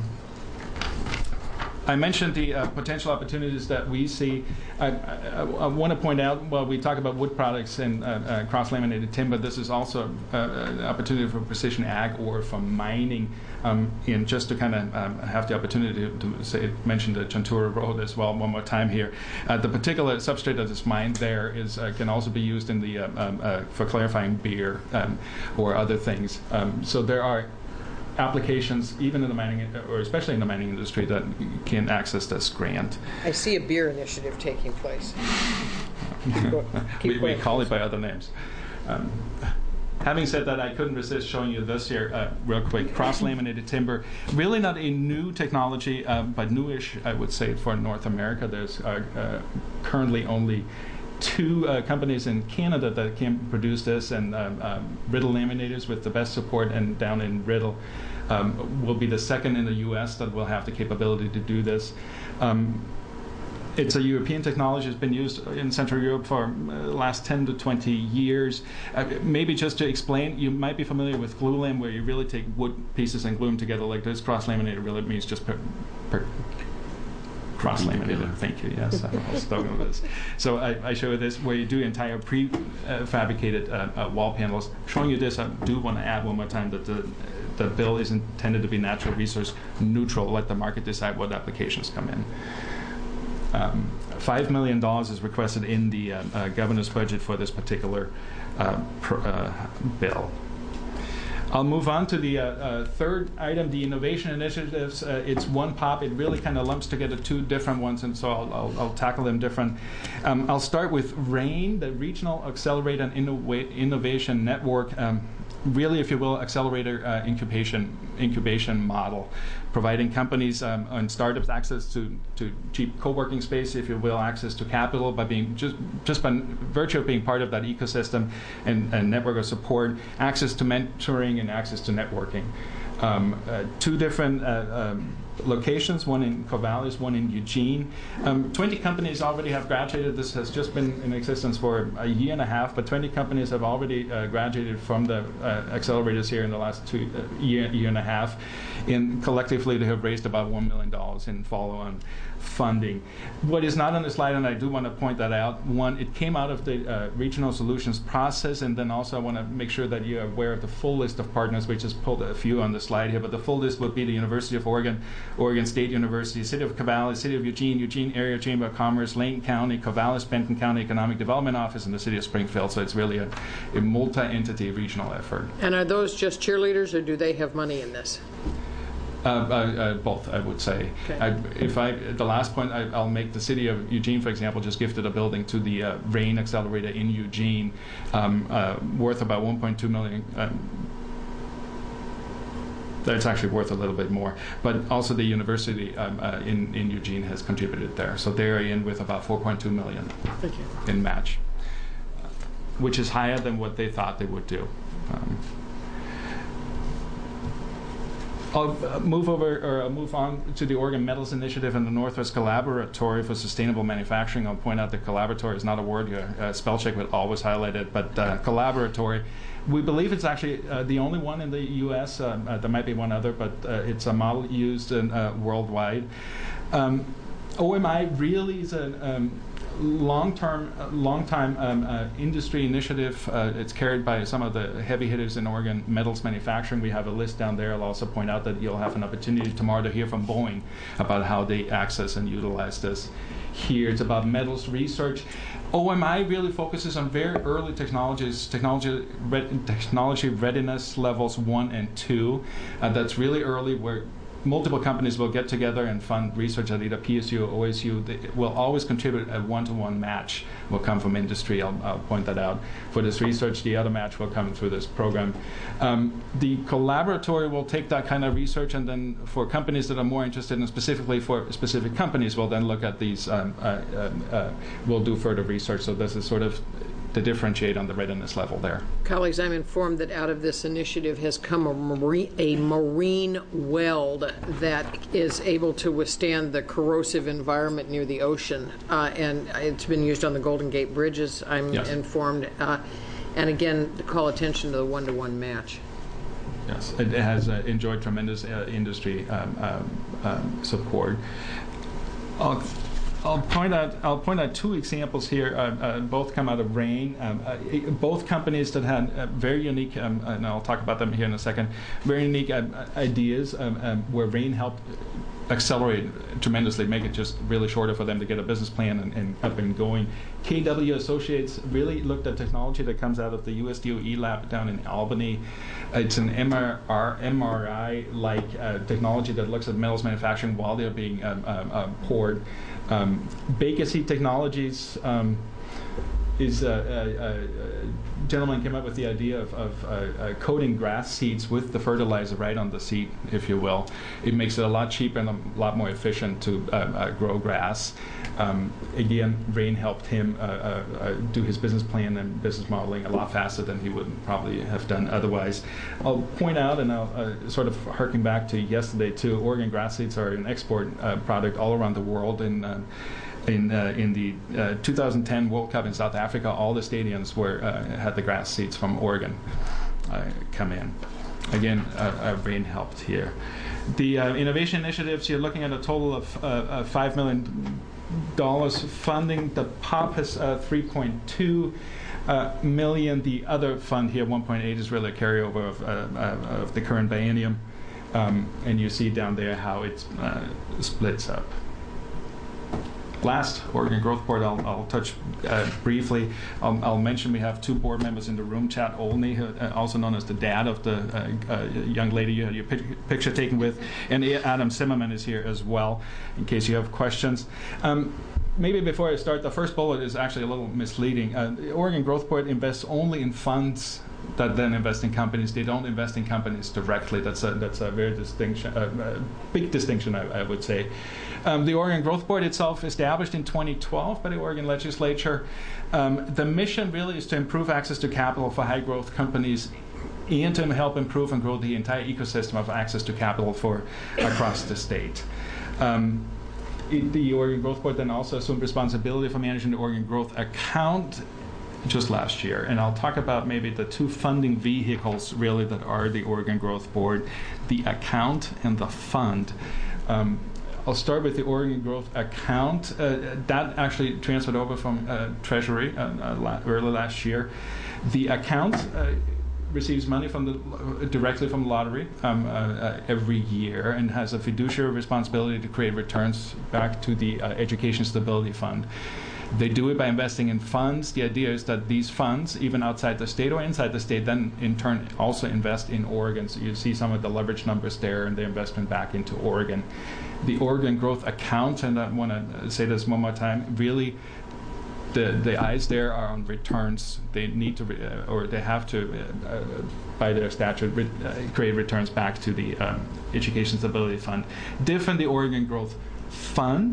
I mentioned the uh, potential opportunities that we see. I, I, I want to point out, well, we talk about wood products and uh, uh, cross-laminated timber. This is also uh, an opportunity for precision ag or for mining. Um, and just to kind of um, have the opportunity to, to say, mention the Chantura Road as well one more time here. Uh, the particular substrate that is mined there is uh, can also be used in the uh, um, uh, for clarifying beer um, or other things. Um, so there are applications, even in the mining, or especially in the mining industry, that can access this grant. I see a beer initiative taking place. we, we call it by other names. Um, having said that, I couldn't resist showing you this here uh, real quick. Cross-laminated timber, really not a new technology, uh, but newish, I would say, for North America. There's uh, uh, currently only two uh, companies in Canada that can produce this, and um, um, Riddle Laminators with the best support, and down in Riddle um, will be the second in the U S that will have the capability to do this. Um, it's a European technology. It's been used in Central Europe for the uh, last ten to twenty years. Uh, maybe just to explain, you might be familiar with glue lam, where you really take wood pieces and glue them together like this. Cross-laminated really means just per, per cross-laminated. Thank you. Yes, I was talking about this. So I, I show you this where you do entire pre-fabricated uh, uh, wall panels. Showing you this, I do want to add one more time that the the bill is intended to be natural resource neutral. Let the market decide what applications come in. Um, Five million dollars is requested in the uh, uh, governor's budget for this particular uh, pr- uh, bill. I'll move on to the uh, uh, third item, the innovation initiatives. Uh, it's one pop. It really kind of lumps together two different ones, and so I'll, I'll, I'll tackle them different. Um, I'll start with RAIN, the Regional Accelerator and Innova- Innovation Network. Um, really, if you will, accelerator uh, incubation incubation model, providing companies um, and startups access to, to cheap co-working space, if you will, access to capital by being just just by virtue of being part of that ecosystem and, and network of support, access to mentoring and access to networking. Um, uh, two different uh, um, locations, one in Corvallis, one in Eugene. Um, twenty companies already have graduated. This has just been in existence for a year and a half, but twenty companies have already uh, graduated from the uh, accelerators here in the last two uh, year, year and a half. And collectively, they have raised about one million dollars in follow-on funding. What is not on the slide, and I do want to point that out, one, it came out of the uh, regional solutions process, and then also I want to make sure that you're aware of the full list of partners. We just pulled a few on the slide here, but the full list would be the University of Oregon, Oregon State University, City of Corvallis, City of Eugene, Eugene Area Chamber of Commerce, Lane County, Corvallis, Benton County Economic Development Office, and the City of Springfield. So it's really a, a multi-entity regional effort. And are those just cheerleaders, or do they have money in this? Uh, uh, uh, both, I would say. Okay. I, if I, the last point I, I'll make, the city of Eugene, for example, just gifted a building to the uh, RAIN Accelerator in Eugene, um, uh, worth about one point two million. Um, that's actually worth a little bit more, but also the university um, uh, in in Eugene has contributed there, so they're in with about four point two million Thank you. in match, which is higher than what they thought they would do. Um, I'll uh, move over or uh, move on to the Oregon Metals Initiative and the Northwest Collaboratory for Sustainable Manufacturing. I'll point out that collaboratory is not a word here. Uh, spell check would always highlight it, but uh, collaboratory. We believe it's actually uh, the only one in the U S. Uh, uh, there might be one other, but uh, it's a model used in, uh, worldwide. Um, O M I really is a um, long-term, uh, long-time um, uh, industry initiative. Uh, it's carried by some of the heavy hitters in Oregon metals manufacturing. We have a list down there. I'll also point out that you'll have an opportunity tomorrow to hear from Boeing about how they access and utilize this here. It's about metals research. O M I really focuses on very early technologies, technology, re technology readiness levels one and two. Uh, that's really early, where multiple companies will get together and fund research at either P S U or O S U. They will always contribute a one-to-one match will come from industry. I'll, I'll point that out. For this research, the other match will come through this program. Um, the collaboratory will take that kind of research, and then for companies that are more interested in specifically for specific companies, will then look at these, um, uh, uh, uh, will do further research. So this is sort of to differentiate on the readiness level there. Colleagues, I'm informed that out of this initiative has come a marine, a marine weld that is able to withstand the corrosive environment near the ocean, uh, and it's been used on the Golden Gate bridges, I'm yes. informed. Uh, and again, to call attention to the one-to-one match. Yes, it has uh, enjoyed tremendous uh, industry um, um, um, support. I'll I'll point out. I'll point out two examples here. Uh, uh, both come out of RAIN. Um, uh, both companies that had uh, very unique, um, and I'll talk about them here in a second. Very unique uh, ideas um, um, where RAIN helped accelerate tremendously, make it just really shorter for them to get a business plan and, and up and going. K W Associates really looked at technology that comes out of the U S D O E lab down in Albany. It's an M R I-like uh, technology that looks at metals manufacturing while they're being um, um, uh, poured. Um, Baker Seat Technologies um, is a, a, a gentleman came up with the idea of, of uh, uh, coating grass seeds with the fertilizer right on the seed, if you will. It makes it a lot cheaper and a lot more efficient to uh, uh, grow grass. Um, again, RAIN helped him uh, uh, uh, do his business plan and business modeling a lot faster than he would probably have done otherwise. I'll point out, and I'll uh, sort of harken back to yesterday too, Oregon grass seeds are an export uh, product all around the world. And uh, In, uh, in the uh, two thousand ten World Cup in South Africa, all the stadiums were uh, had the grass seeds from Oregon uh, come in. Again, uh, uh, RAIN helped here. The uh, innovation initiatives, you're looking at a total of uh, uh, five million dollars funding. The P O P has uh, three point two uh, million. The other fund here, one point eight, is really a carryover of, uh, uh, of the current biennium. Um, and you see down there how it uh, splits up. Last, Oregon Growth Board, I'll, I'll touch uh, briefly. I'll, I'll mention we have two board members in the room, Chad Olney, who, uh, also known as the dad of the uh, uh, young lady you had your pic picture taken with, and Adam Zimmerman is here as well, in case you have questions. Um, Maybe before I start, the first bullet is actually a little misleading. Uh, the Oregon Growth Board invests only in funds that then invest in companies. They don't invest in companies directly. That's a, that's a very distinction, uh, a big distinction, I, I would say. Um, the Oregon Growth Board itself, established in twenty twelve by the Oregon Legislature. Um, the mission really is to improve access to capital for high growth companies and to help improve and grow the entire ecosystem of access to capital for across the state. Um, it, the Oregon Growth Board then also assumed responsibility for managing the Oregon Growth Account just last year, and I'll talk about maybe the two funding vehicles really that are the Oregon Growth Board, the account and the fund. Um, I'll start with the Oregon Growth Account. Uh, that actually transferred over from uh, Treasury uh, uh, la early last year. The account uh, receives money from the directly from the lottery um, uh, uh, every year and has a fiduciary responsibility to create returns back to the uh, Education Stability Fund. They do it by investing in funds. The idea is that these funds, even outside the state or inside the state, then in turn also invest in Oregon. So you see some of the leverage numbers there and the investment back into Oregon. The Oregon Growth Account, and I want to say this one more time, really the, the eyes there are on returns. They need to, re uh, or they have to, uh, uh, by their statute, re uh, create returns back to the um, Education Stability Fund. Different, the Oregon Growth Fund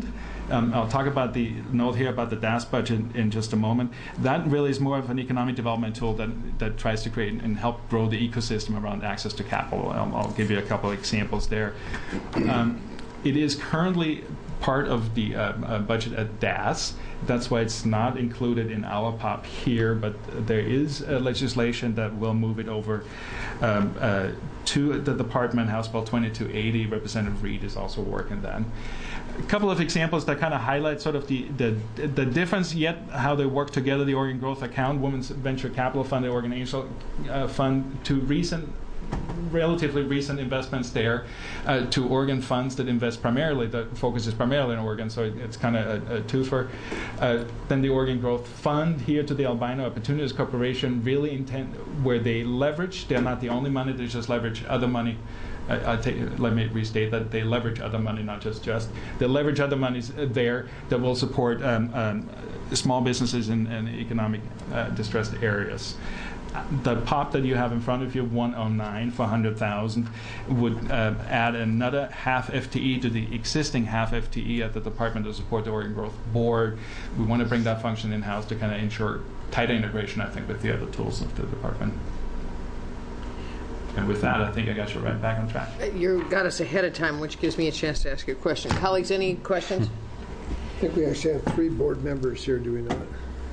Um, I'll talk about the note here about the D A S budget in just a moment. That really is more of an economic development tool that, that tries to create and help grow the ecosystem around access to capital. I'll, I'll give you a couple of examples there. Um, it is currently part of the uh, uh, budget at D A S. That's why it's not included in our P O P here, but there is uh, legislation that will move it over um, uh, to the department. House Bill twenty-two eighty, Representative Reed is also working that. A couple of examples that kind of highlight sort of the, the the difference, yet how they work together. The Oregon Growth Account, Women's Venture Capital Fund, the Oregon Angel uh, Fund, to recent relatively recent investments there, uh, to Oregon funds that invest primarily, the focus is primarily in Oregon, so it, it's kind of a, a twofer. Uh, then the Oregon Growth Fund here to the Albino Opportunities Corporation, really intend, where they leverage, they're not the only money, they just leverage other money. I, I take, let me restate that they leverage other money, not just just. They leverage other monies there that will support um, um, small businesses in, in economic uh, distressed areas. The P O P that you have in front of you, one oh nine for one hundred thousand, would uh, add another half F T E to the existing half F T E at the Department to support the Oregon Growth Board. We want to bring that function in-house to kind of ensure tighter integration, I think, with the other tools of the department. And with that, I think I got you right back on track. You got us ahead of time, which gives me a chance to ask you a question. Colleagues, any questions? I think we actually have three board members here, do we not?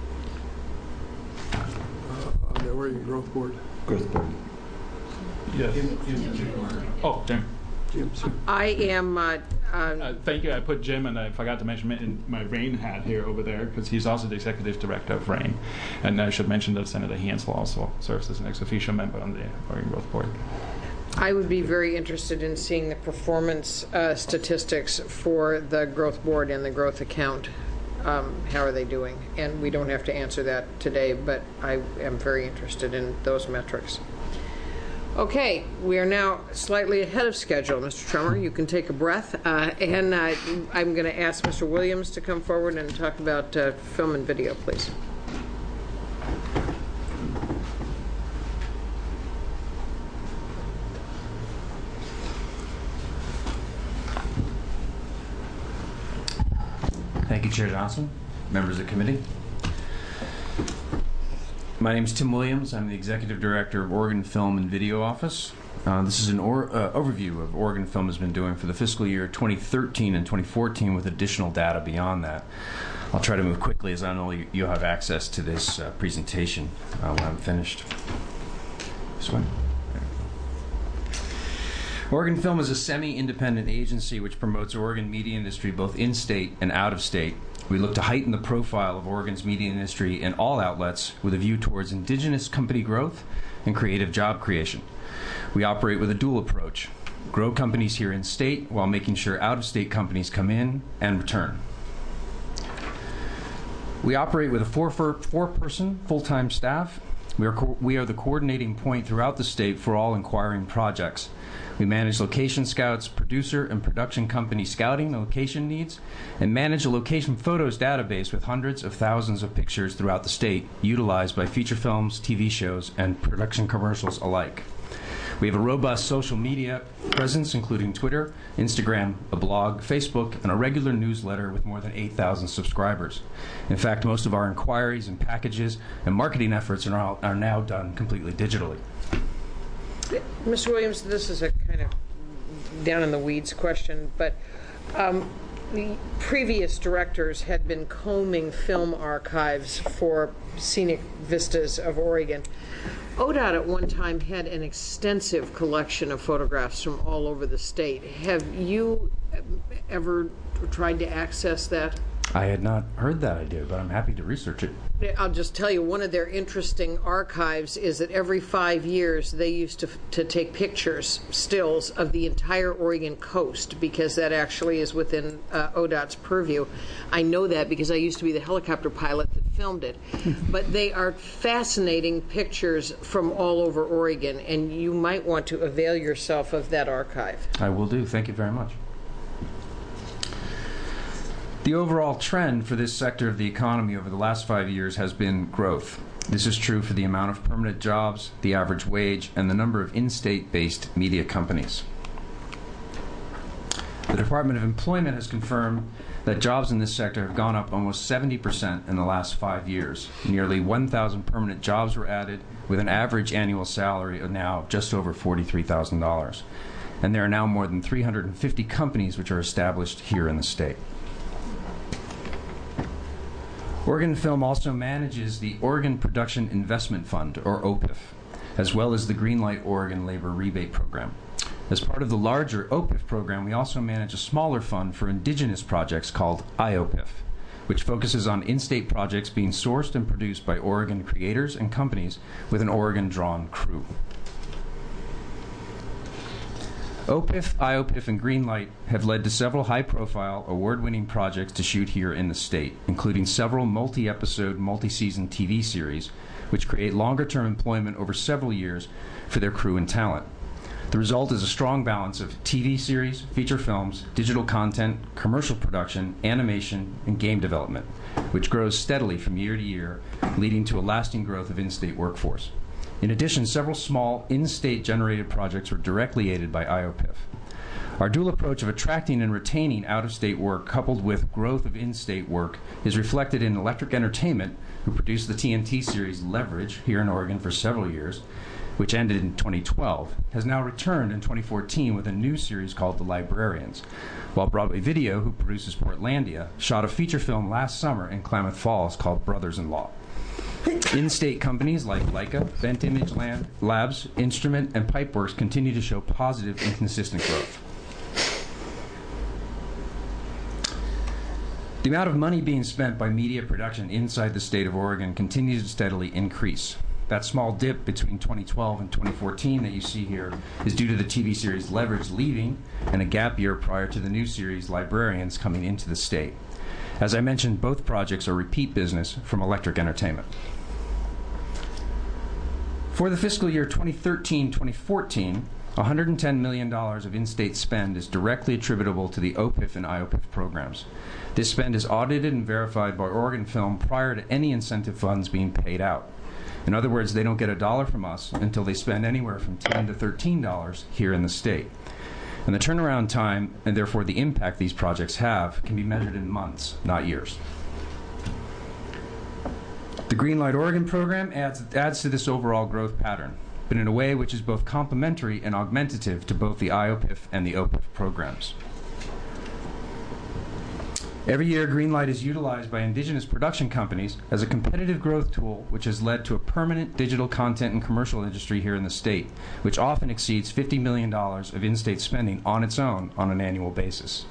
Uh, on the Oregon Growth Board. Growth Board. Yes. Oh, Jim. Jim. I am. Uh, uh, Uh, thank you. I put Jim, and I forgot to mention in my RAIN hat here over there, because he's also the executive director of RAIN. And I should mention that Senator Hansel also serves as an ex officio member on the Oregon Growth Board. I would be very interested in seeing the performance uh, statistics for the Growth Board and the Growth Account. Um, how are they doing? And we don't have to answer that today, but I am very interested in those metrics. Okay, we are now slightly ahead of schedule. Mister Trummer, you can take a breath. Uh, and uh, I'm going to ask Mister Williams to come forward and talk about uh, film and video, please. Thank you, Chair Johnson, members of the committee. My name is Tim Williams. I'm the Executive Director of Oregon Film and Video Office. Uh, this is an or, uh, overview of Oregon Film has been doing for the fiscal year twenty thirteen and twenty fourteen with additional data beyond that. I'll try to move quickly as I know you'll have access to this uh, presentation uh, when I'm finished. This one. Oregon Film is a semi-independent agency which promotes Oregon media industry both in-state and out-of-state. We look to heighten the profile of Oregon's media industry in all outlets with a view towards indigenous company growth and creative job creation. We operate with a dual approach: grow companies here in state while making sure out-of-state companies come in and return. We operate with a four, four-person full-time staff. We are, co- we are the coordinating point throughout the state for all inquiring projects. We manage location scouts, producer and production company scouting and location needs, and manage a location photos database with hundreds of thousands of pictures throughout the state, utilized by feature films, T V shows, and production commercials alike. We have a robust social media presence, including Twitter, Instagram, a blog, Facebook, and a regular newsletter with more than eight thousand subscribers. In fact, most of our inquiries and packages and marketing efforts are now, are now done completely digitally. Mister Williams, this is a kind of down in the weeds question, but um, the previous directors had been combing film archives for scenic vistas of Oregon. O D O T at one time had an extensive collection of photographs from all over the state. Have you ever tried to access that? I had not heard that idea, but I'm happy to research it. I'll just tell you, one of their interesting archives is that every five years they used to to take pictures, stills, of the entire Oregon coast, because that actually is within uh, O D O T's purview. I know that because I used to be the helicopter pilot that filmed it. But they are fascinating pictures from all over Oregon, and you might want to avail yourself of that archive. I will do. Thank you very much. The overall trend for this sector of the economy over the last five years has been growth. This is true for the amount of permanent jobs, the average wage, and the number of in-state based media companies. The Department of Employment has confirmed that jobs in this sector have gone up almost seventy percent in the last five years. Nearly one thousand permanent jobs were added, with an average annual salary of now just over forty-three thousand dollars. And there are now more than three hundred fifty companies which are established here in the state. Oregon Film also manages the Oregon Production Investment Fund, or O P I F, as well as the Greenlight Oregon Labor Rebate Program. As part of the larger O P I F program, we also manage a smaller fund for indigenous projects called I O P I F, which focuses on in-state projects being sourced and produced by Oregon creators and companies with an Oregon-drawn crew. O P I F, I O P I F, and Greenlight have led to several high-profile, award-winning projects to shoot here in the state, including several multi-episode, multi-season T V series, which create longer-term employment over several years for their crew and talent. The result is a strong balance of T V series, feature films, digital content, commercial production, animation, and game development, which grows steadily from year to year, leading to a lasting growth of in-state workforce. In addition, several small in-state generated projects were directly aided by I O P I F. Our dual approach of attracting and retaining out-of-state work coupled with growth of in-state work is reflected in Electric Entertainment, who produced the T N T series Leverage here in Oregon for several years, which ended in twenty twelve, has now returned in twenty fourteen with a new series called The Librarians, while Broadway Video, who produces Portlandia, shot a feature film last summer in Klamath Falls called Brothers-in-Law. In-state companies like Leica, Bent Image Labs, Instrument, and Pipeworks continue to show positive and consistent growth. The amount of money being spent by media production inside the state of Oregon continues to steadily increase. That small dip between twenty twelve and twenty fourteen that you see here is due to the T V series Leverage leaving and a gap year prior to the new series Librarians coming into the state. As I mentioned, both projects are repeat business from Electric Entertainment. For the fiscal year twenty thirteen twenty fourteen, one hundred ten million dollars of in-state spend is directly attributable to the O P I F and I O P I F programs. This spend is audited and verified by Oregon Film prior to any incentive funds being paid out. In other words, they don't get a dollar from us until they spend anywhere from ten to thirteen dollars here in the state. And the turnaround time, and therefore the impact these projects have, can be measured in months, not years. The Greenlight Oregon program adds, adds to this overall growth pattern, but in a way which is both complementary and augmentative to both the I O P I F and the O P I F programs. Every year, Greenlight is utilized by indigenous production companies as a competitive growth tool, which has led to a permanent digital content and commercial industry here in the state, which often exceeds fifty million dollars of in-state spending on its own on an annual basis.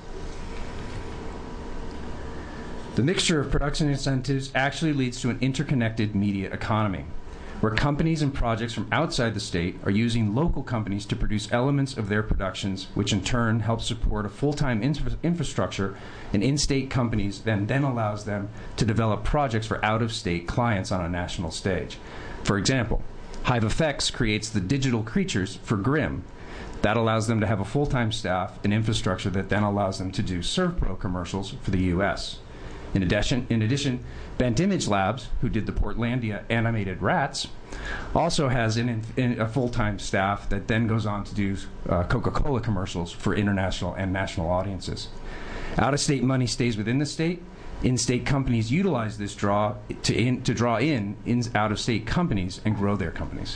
The mixture of production incentives actually leads to an interconnected media economy, where companies and projects from outside the state are using local companies to produce elements of their productions, which in turn help support a full-time infra infrastructure and in-state companies then, then allows them to develop projects for out-of-state clients on a national stage. For example, Hive Effects creates the digital creatures for Grimm. That allows them to have a full-time staff and infrastructure that then allows them to do ServPro commercials for the U S In addition, in addition, Bent Image Labs, who did the Portlandia animated rats, also has an, in, a full-time staff that then goes on to do uh, Coca-Cola commercials for international and national audiences. Out-of-state money stays within the state. In-state companies utilize this draw to, in, to draw in, in out-of-state companies and grow their companies.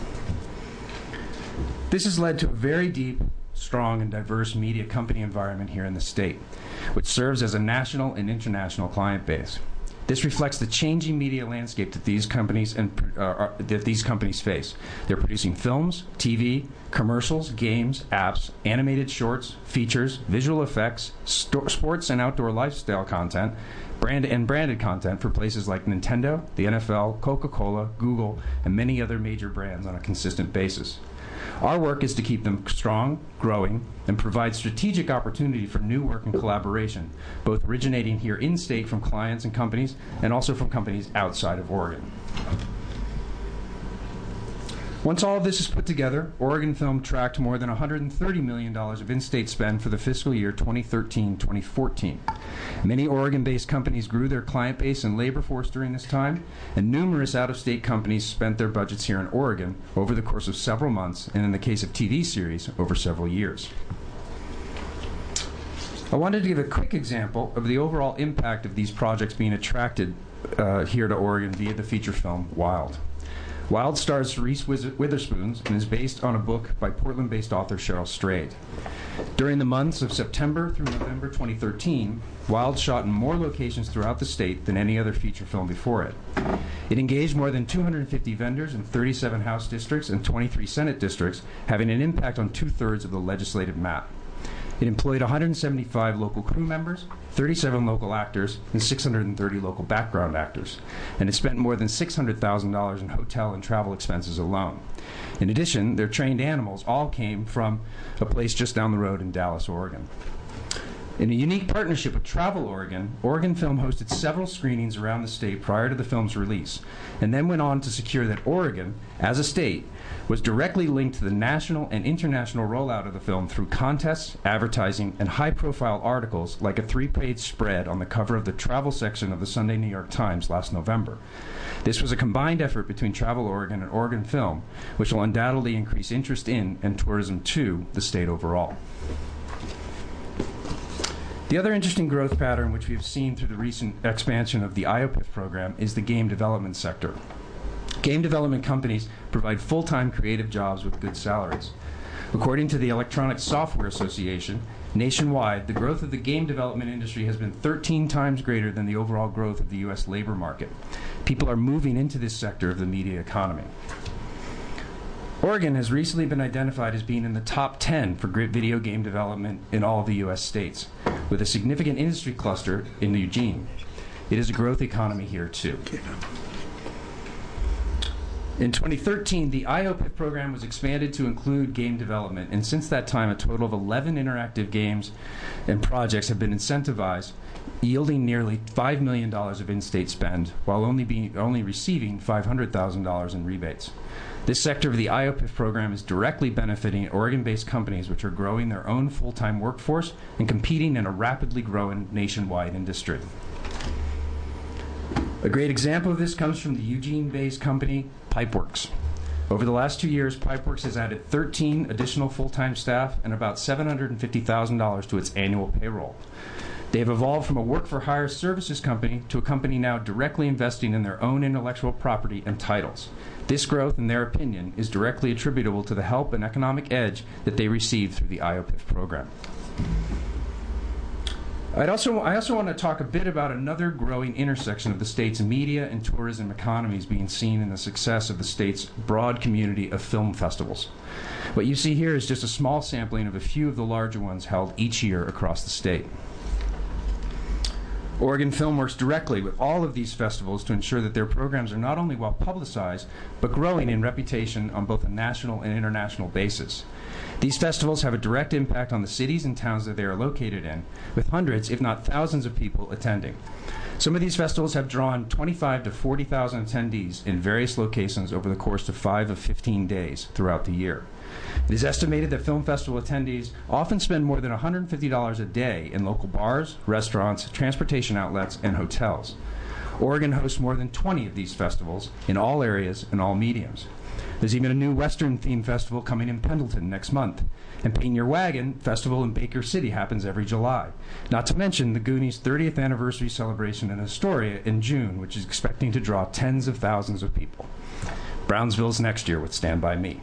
This has led to a very deep, strong, and diverse media company environment here in the state, which serves as a national and international client base. This reflects the changing media landscape that these companies and uh, are, that these companies face. They're producing films, T V, commercials, games, apps, animated shorts, features, visual effects, sports and outdoor lifestyle content, brand and branded content for places like Nintendo, the N F L, Coca-Cola, Google, and many other major brands on a consistent basis. Our work is to keep them strong, growing, and provide strategic opportunity for new work and collaboration, both originating here in-state from clients and companies, and also from companies outside of Oregon. Once all of this is put together, Oregon Film tracked more than one hundred thirty million dollars of in-state spend for the fiscal year twenty thirteen twenty fourteen. Many Oregon-based companies grew their client base and labor force during this time, and numerous out-of-state companies spent their budgets here in Oregon over the course of several months, and in the case of T V series, over several years. I wanted to give a quick example of the overall impact of these projects being attracted uh, here to Oregon via the feature film Wild. Wild stars Reese Witherspoon and is based on a book by Portland-based author Cheryl Strayed. During the months of September through November twenty thirteen, Wild shot in more locations throughout the state than any other feature film before it. It engaged more than two hundred fifty vendors in thirty-seven House districts and twenty-three Senate districts, having an impact on two-thirds of the legislative map. It employed one hundred seventy-five local crew members, thirty-seven local actors, and six hundred thirty local background actors. And it spent more than six hundred thousand dollars in hotel and travel expenses alone. In addition, their trained animals all came from a place just down the road in Dallas, Oregon. In a unique partnership with Travel Oregon, Oregon Film hosted several screenings around the state prior to the film's release, and then went on to secure that Oregon, as a state, was directly linked to the national and international rollout of the film through contests, advertising, and high-profile articles like a three-page spread on the cover of the travel section of the Sunday New York Times last November. This was a combined effort between Travel Oregon and Oregon Film, which will undoubtedly increase interest in and tourism to the state overall. The other interesting growth pattern which we have seen through the recent expansion of the I O P I F program is the game development sector. Game development companies provide full-time creative jobs with good salaries. According to the Electronic Software Association, nationwide, the growth of the game development industry has been thirteen times greater than the overall growth of the U S labor market. People are moving into this sector of the media economy. Oregon has recently been identified as being in the top ten for video game development in all of the U S states, with a significant industry cluster in Eugene. It is a growth economy here, too. In twenty thirteen, the I O P I F program was expanded to include game development, and since that time, a total of eleven interactive games and projects have been incentivized, yielding nearly five million dollars of in-state spend, while only, being, only receiving five hundred thousand dollars in rebates. This sector of the I O P I F program is directly benefiting Oregon-based companies which are growing their own full-time workforce and competing in a rapidly growing nationwide industry. A great example of this comes from the Eugene-based company Pipeworks. Over the last two years, Pipeworks has added thirteen additional full-time staff and about seven hundred fifty thousand dollars to its annual payroll. They have evolved from a work-for-hire services company to a company now directly investing in their own intellectual property and titles. This growth, in their opinion, is directly attributable to the help and economic edge that they receive through the I O P I F program. I'd also, I also want to talk a bit about another growing intersection of the state's media and tourism economies being seen in the success of the state's broad community of film festivals. What you see here is just a small sampling of a few of the larger ones held each year across the state. Oregon Film works directly with all of these festivals to ensure that their programs are not only well publicized, but growing in reputation on both a national and international basis. These festivals have a direct impact on the cities and towns that they are located in, with hundreds, if not thousands, of people attending. Some of these festivals have drawn twenty-five to forty thousand attendees in various locations over the course of five of fifteen days throughout the year. It is estimated that film festival attendees often spend more than one hundred fifty dollars a day in local bars, restaurants, transportation outlets, and hotels. Oregon hosts more than twenty of these festivals in all areas and all mediums. There's even a new Western-themed festival coming in Pendleton next month. And Paint Your Wagon Festival in Baker City happens every July. Not to mention the Goonies' thirtieth anniversary celebration in Astoria in June, which is expecting to draw tens of thousands of people. Brownsville's next year with Stand By Me.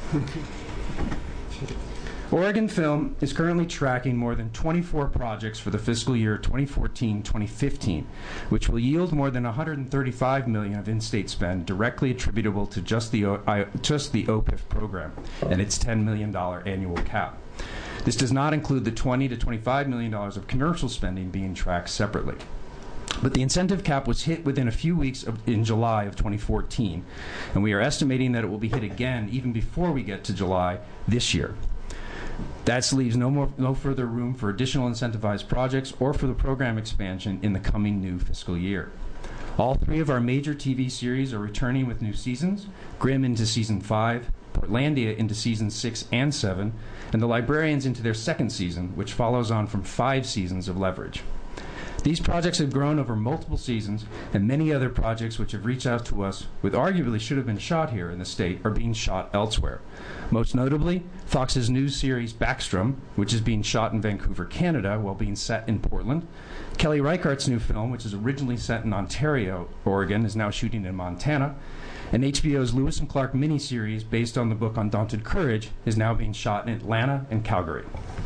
Oregon Film is currently tracking more than twenty-four projects for the fiscal year twenty fourteen twenty fifteen, which will yield more than one hundred thirty-five million dollars of in-state spend directly attributable to just the, o- I, just the O P I F program and its ten million dollars annual cap. This does not include the twenty to twenty-five million dollars of commercial spending being tracked separately. But the incentive cap was hit within a few weeks of, in July of twenty fourteen, and we are estimating that it will be hit again even before we get to July this year. That leaves no, more, no further room for additional incentivized projects or for the program expansion in the coming new fiscal year. All three of our major T V series are returning with new seasons, Grimm into season five, Portlandia into season six and seven, and The Librarians into their second season, which follows on from five seasons of Leverage. These projects have grown over multiple seasons, and many other projects which have reached out to us with arguably should have been shot here in the state are being shot elsewhere. Most notably, Fox's new series Backstrom, which is being shot in Vancouver, Canada, while being set in Portland. Kelly Reichardt's new film, which is originally set in Ontario, Oregon, is now shooting in Montana. And H B O's Lewis and Clark miniseries, based on the book Undaunted Courage, is now being shot in Atlanta and Calgary.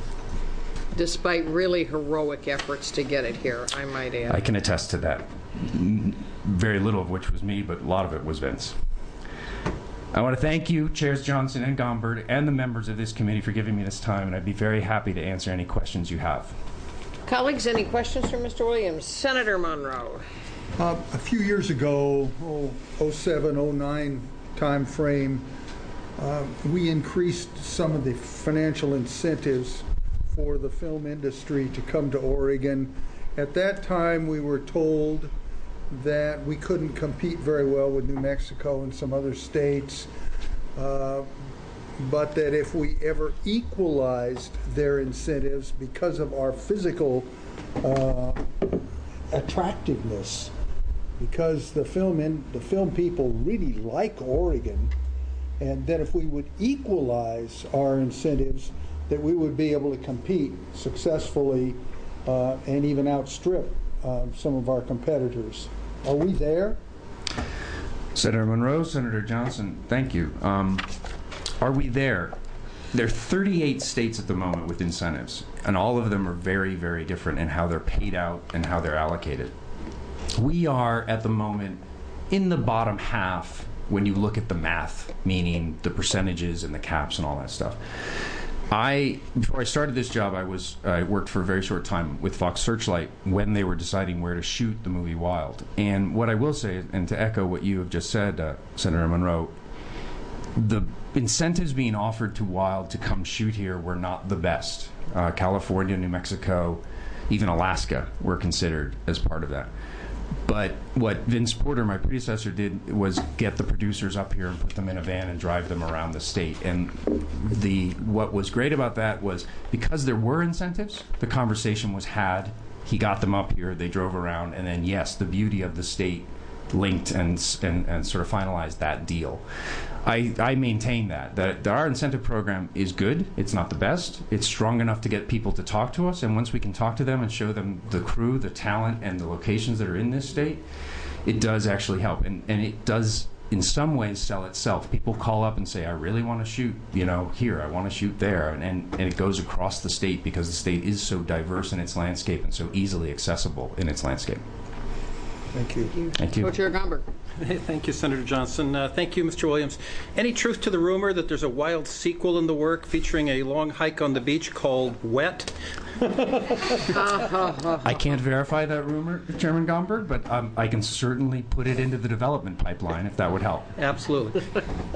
Despite really heroic efforts to get it here, I might add. I can attest to that. Very little of which was me, but a lot of it was Vince. I want to thank you, Chairs Johnson and Gombert, and the members of this committee for giving me this time, and I'd be very happy to answer any questions you have. Colleagues, any questions for Mister Williams? Senator Monroe. Uh, a few years ago, oh, oh seven, oh nine time frame, uh, we increased some of the financial incentives for the film industry to come to Oregon. At that time, we were told that we couldn't compete very well with New Mexico and some other states, uh, but that if we ever equalized their incentives because of our physical uh, attractiveness, because the film in, the film people really like Oregon, and that if we would equalize our incentives, that we would be able to compete successfully uh, and even outstrip uh, some of our competitors. Are we there? Senator Monroe, Senator Johnson, thank you. Um, are we there? There are thirty-eight states at the moment with incentives, and all of them are very, very different in how they're paid out and how they're allocated. We are, at the moment, in the bottom half when you look at the math, meaning the percentages and the caps and all that stuff. I, before I started this job, I was I worked for a very short time with Fox Searchlight when they were deciding where to shoot the movie Wild. And what I will say, and to echo what you have just said, uh, Senator Monroe, the incentives being offered to Wild to come shoot here were not the best. Uh, California, New Mexico, even Alaska were considered as part of that. But what Vince Porter, my predecessor, did was get the producers up here and put them in a van and drive them around the state. And the what was great about that was because there were incentives, the conversation was had. He got them up here, they drove around, and then, yes, the beauty of the state linked and and, and sort of finalized that deal. I, I maintain that, that, that our incentive program is good. It's not the best. It's strong enough to get people to talk to us, and once we can talk to them and show them the crew, the talent, and the locations that are in this state, it does actually help. And, and it does, in some ways, sell itself. People call up and say, I really want to shoot, you know, here. I want to shoot there. And, and, and it goes across the state because the state is so diverse in its landscape and so easily accessible in its landscape. Thank you. Thank you. Co-Chair Gombert. Thank you, Senator Johnson. Uh, thank you, Mister Williams. Any truth to the rumor that there's a Wild sequel in the work featuring a long hike on the beach called Wet? I can't verify that rumor, Chairman Gombert, but um, I can certainly put it into the development pipeline if that would help. Absolutely.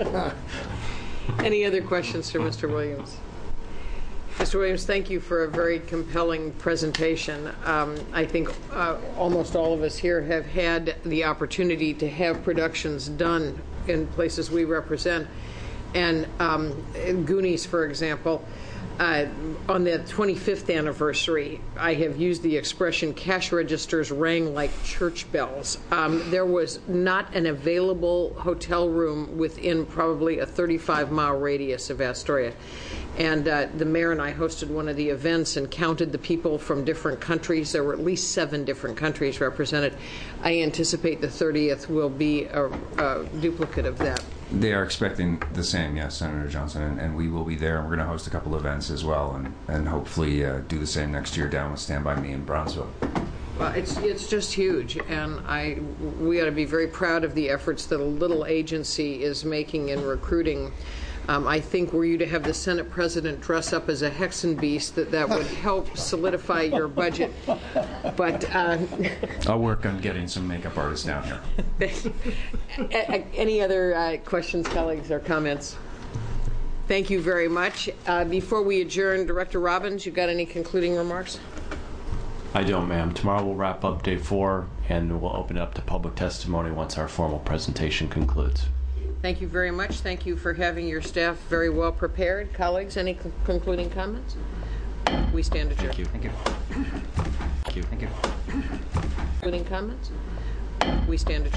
Any other questions for Mister Williams? Mister Williams, thank you for a very compelling presentation. Um, I think uh, almost all of us here have had the opportunity to have productions done in places we represent. And um, Goonies, for example, uh, on the twenty-fifth anniversary, I have used the expression cash registers rang like church bells. Um, there was not an available hotel room within probably a thirty-five mile radius of Astoria. And uh, the mayor and I hosted one of the events and counted the people from different countries. There were at least seven different countries represented. I anticipate the thirtieth will be a, a duplicate of that. They are expecting the same, yes, Senator Johnson, and, and we will be there. And we're going to host a couple events as well, and, and hopefully uh, do the same next year down with Stand By Me in Brownsville. Well, it's it's just huge, and I we ought to be very proud of the efforts that a little agency is making in recruiting. Um, I think were you to have the Senate President dress up as a Hexen beast, that that would help solidify your budget. But uh, I'll work on getting some makeup artists down here. Any other uh, questions, colleagues, or comments? Thank you very much. Uh, before we adjourn, Director Robbins, you got any concluding remarks? I don't, ma'am. Tomorrow we'll wrap up day four, and we'll open it up to public testimony once our formal presentation concludes. Thank you very much. Thank you for having your staff very well prepared. Colleagues, any con- concluding comments? We stand adjourned. Thank you. Thank you. Thank you. Thank you. Concluding comments? We stand adjourned.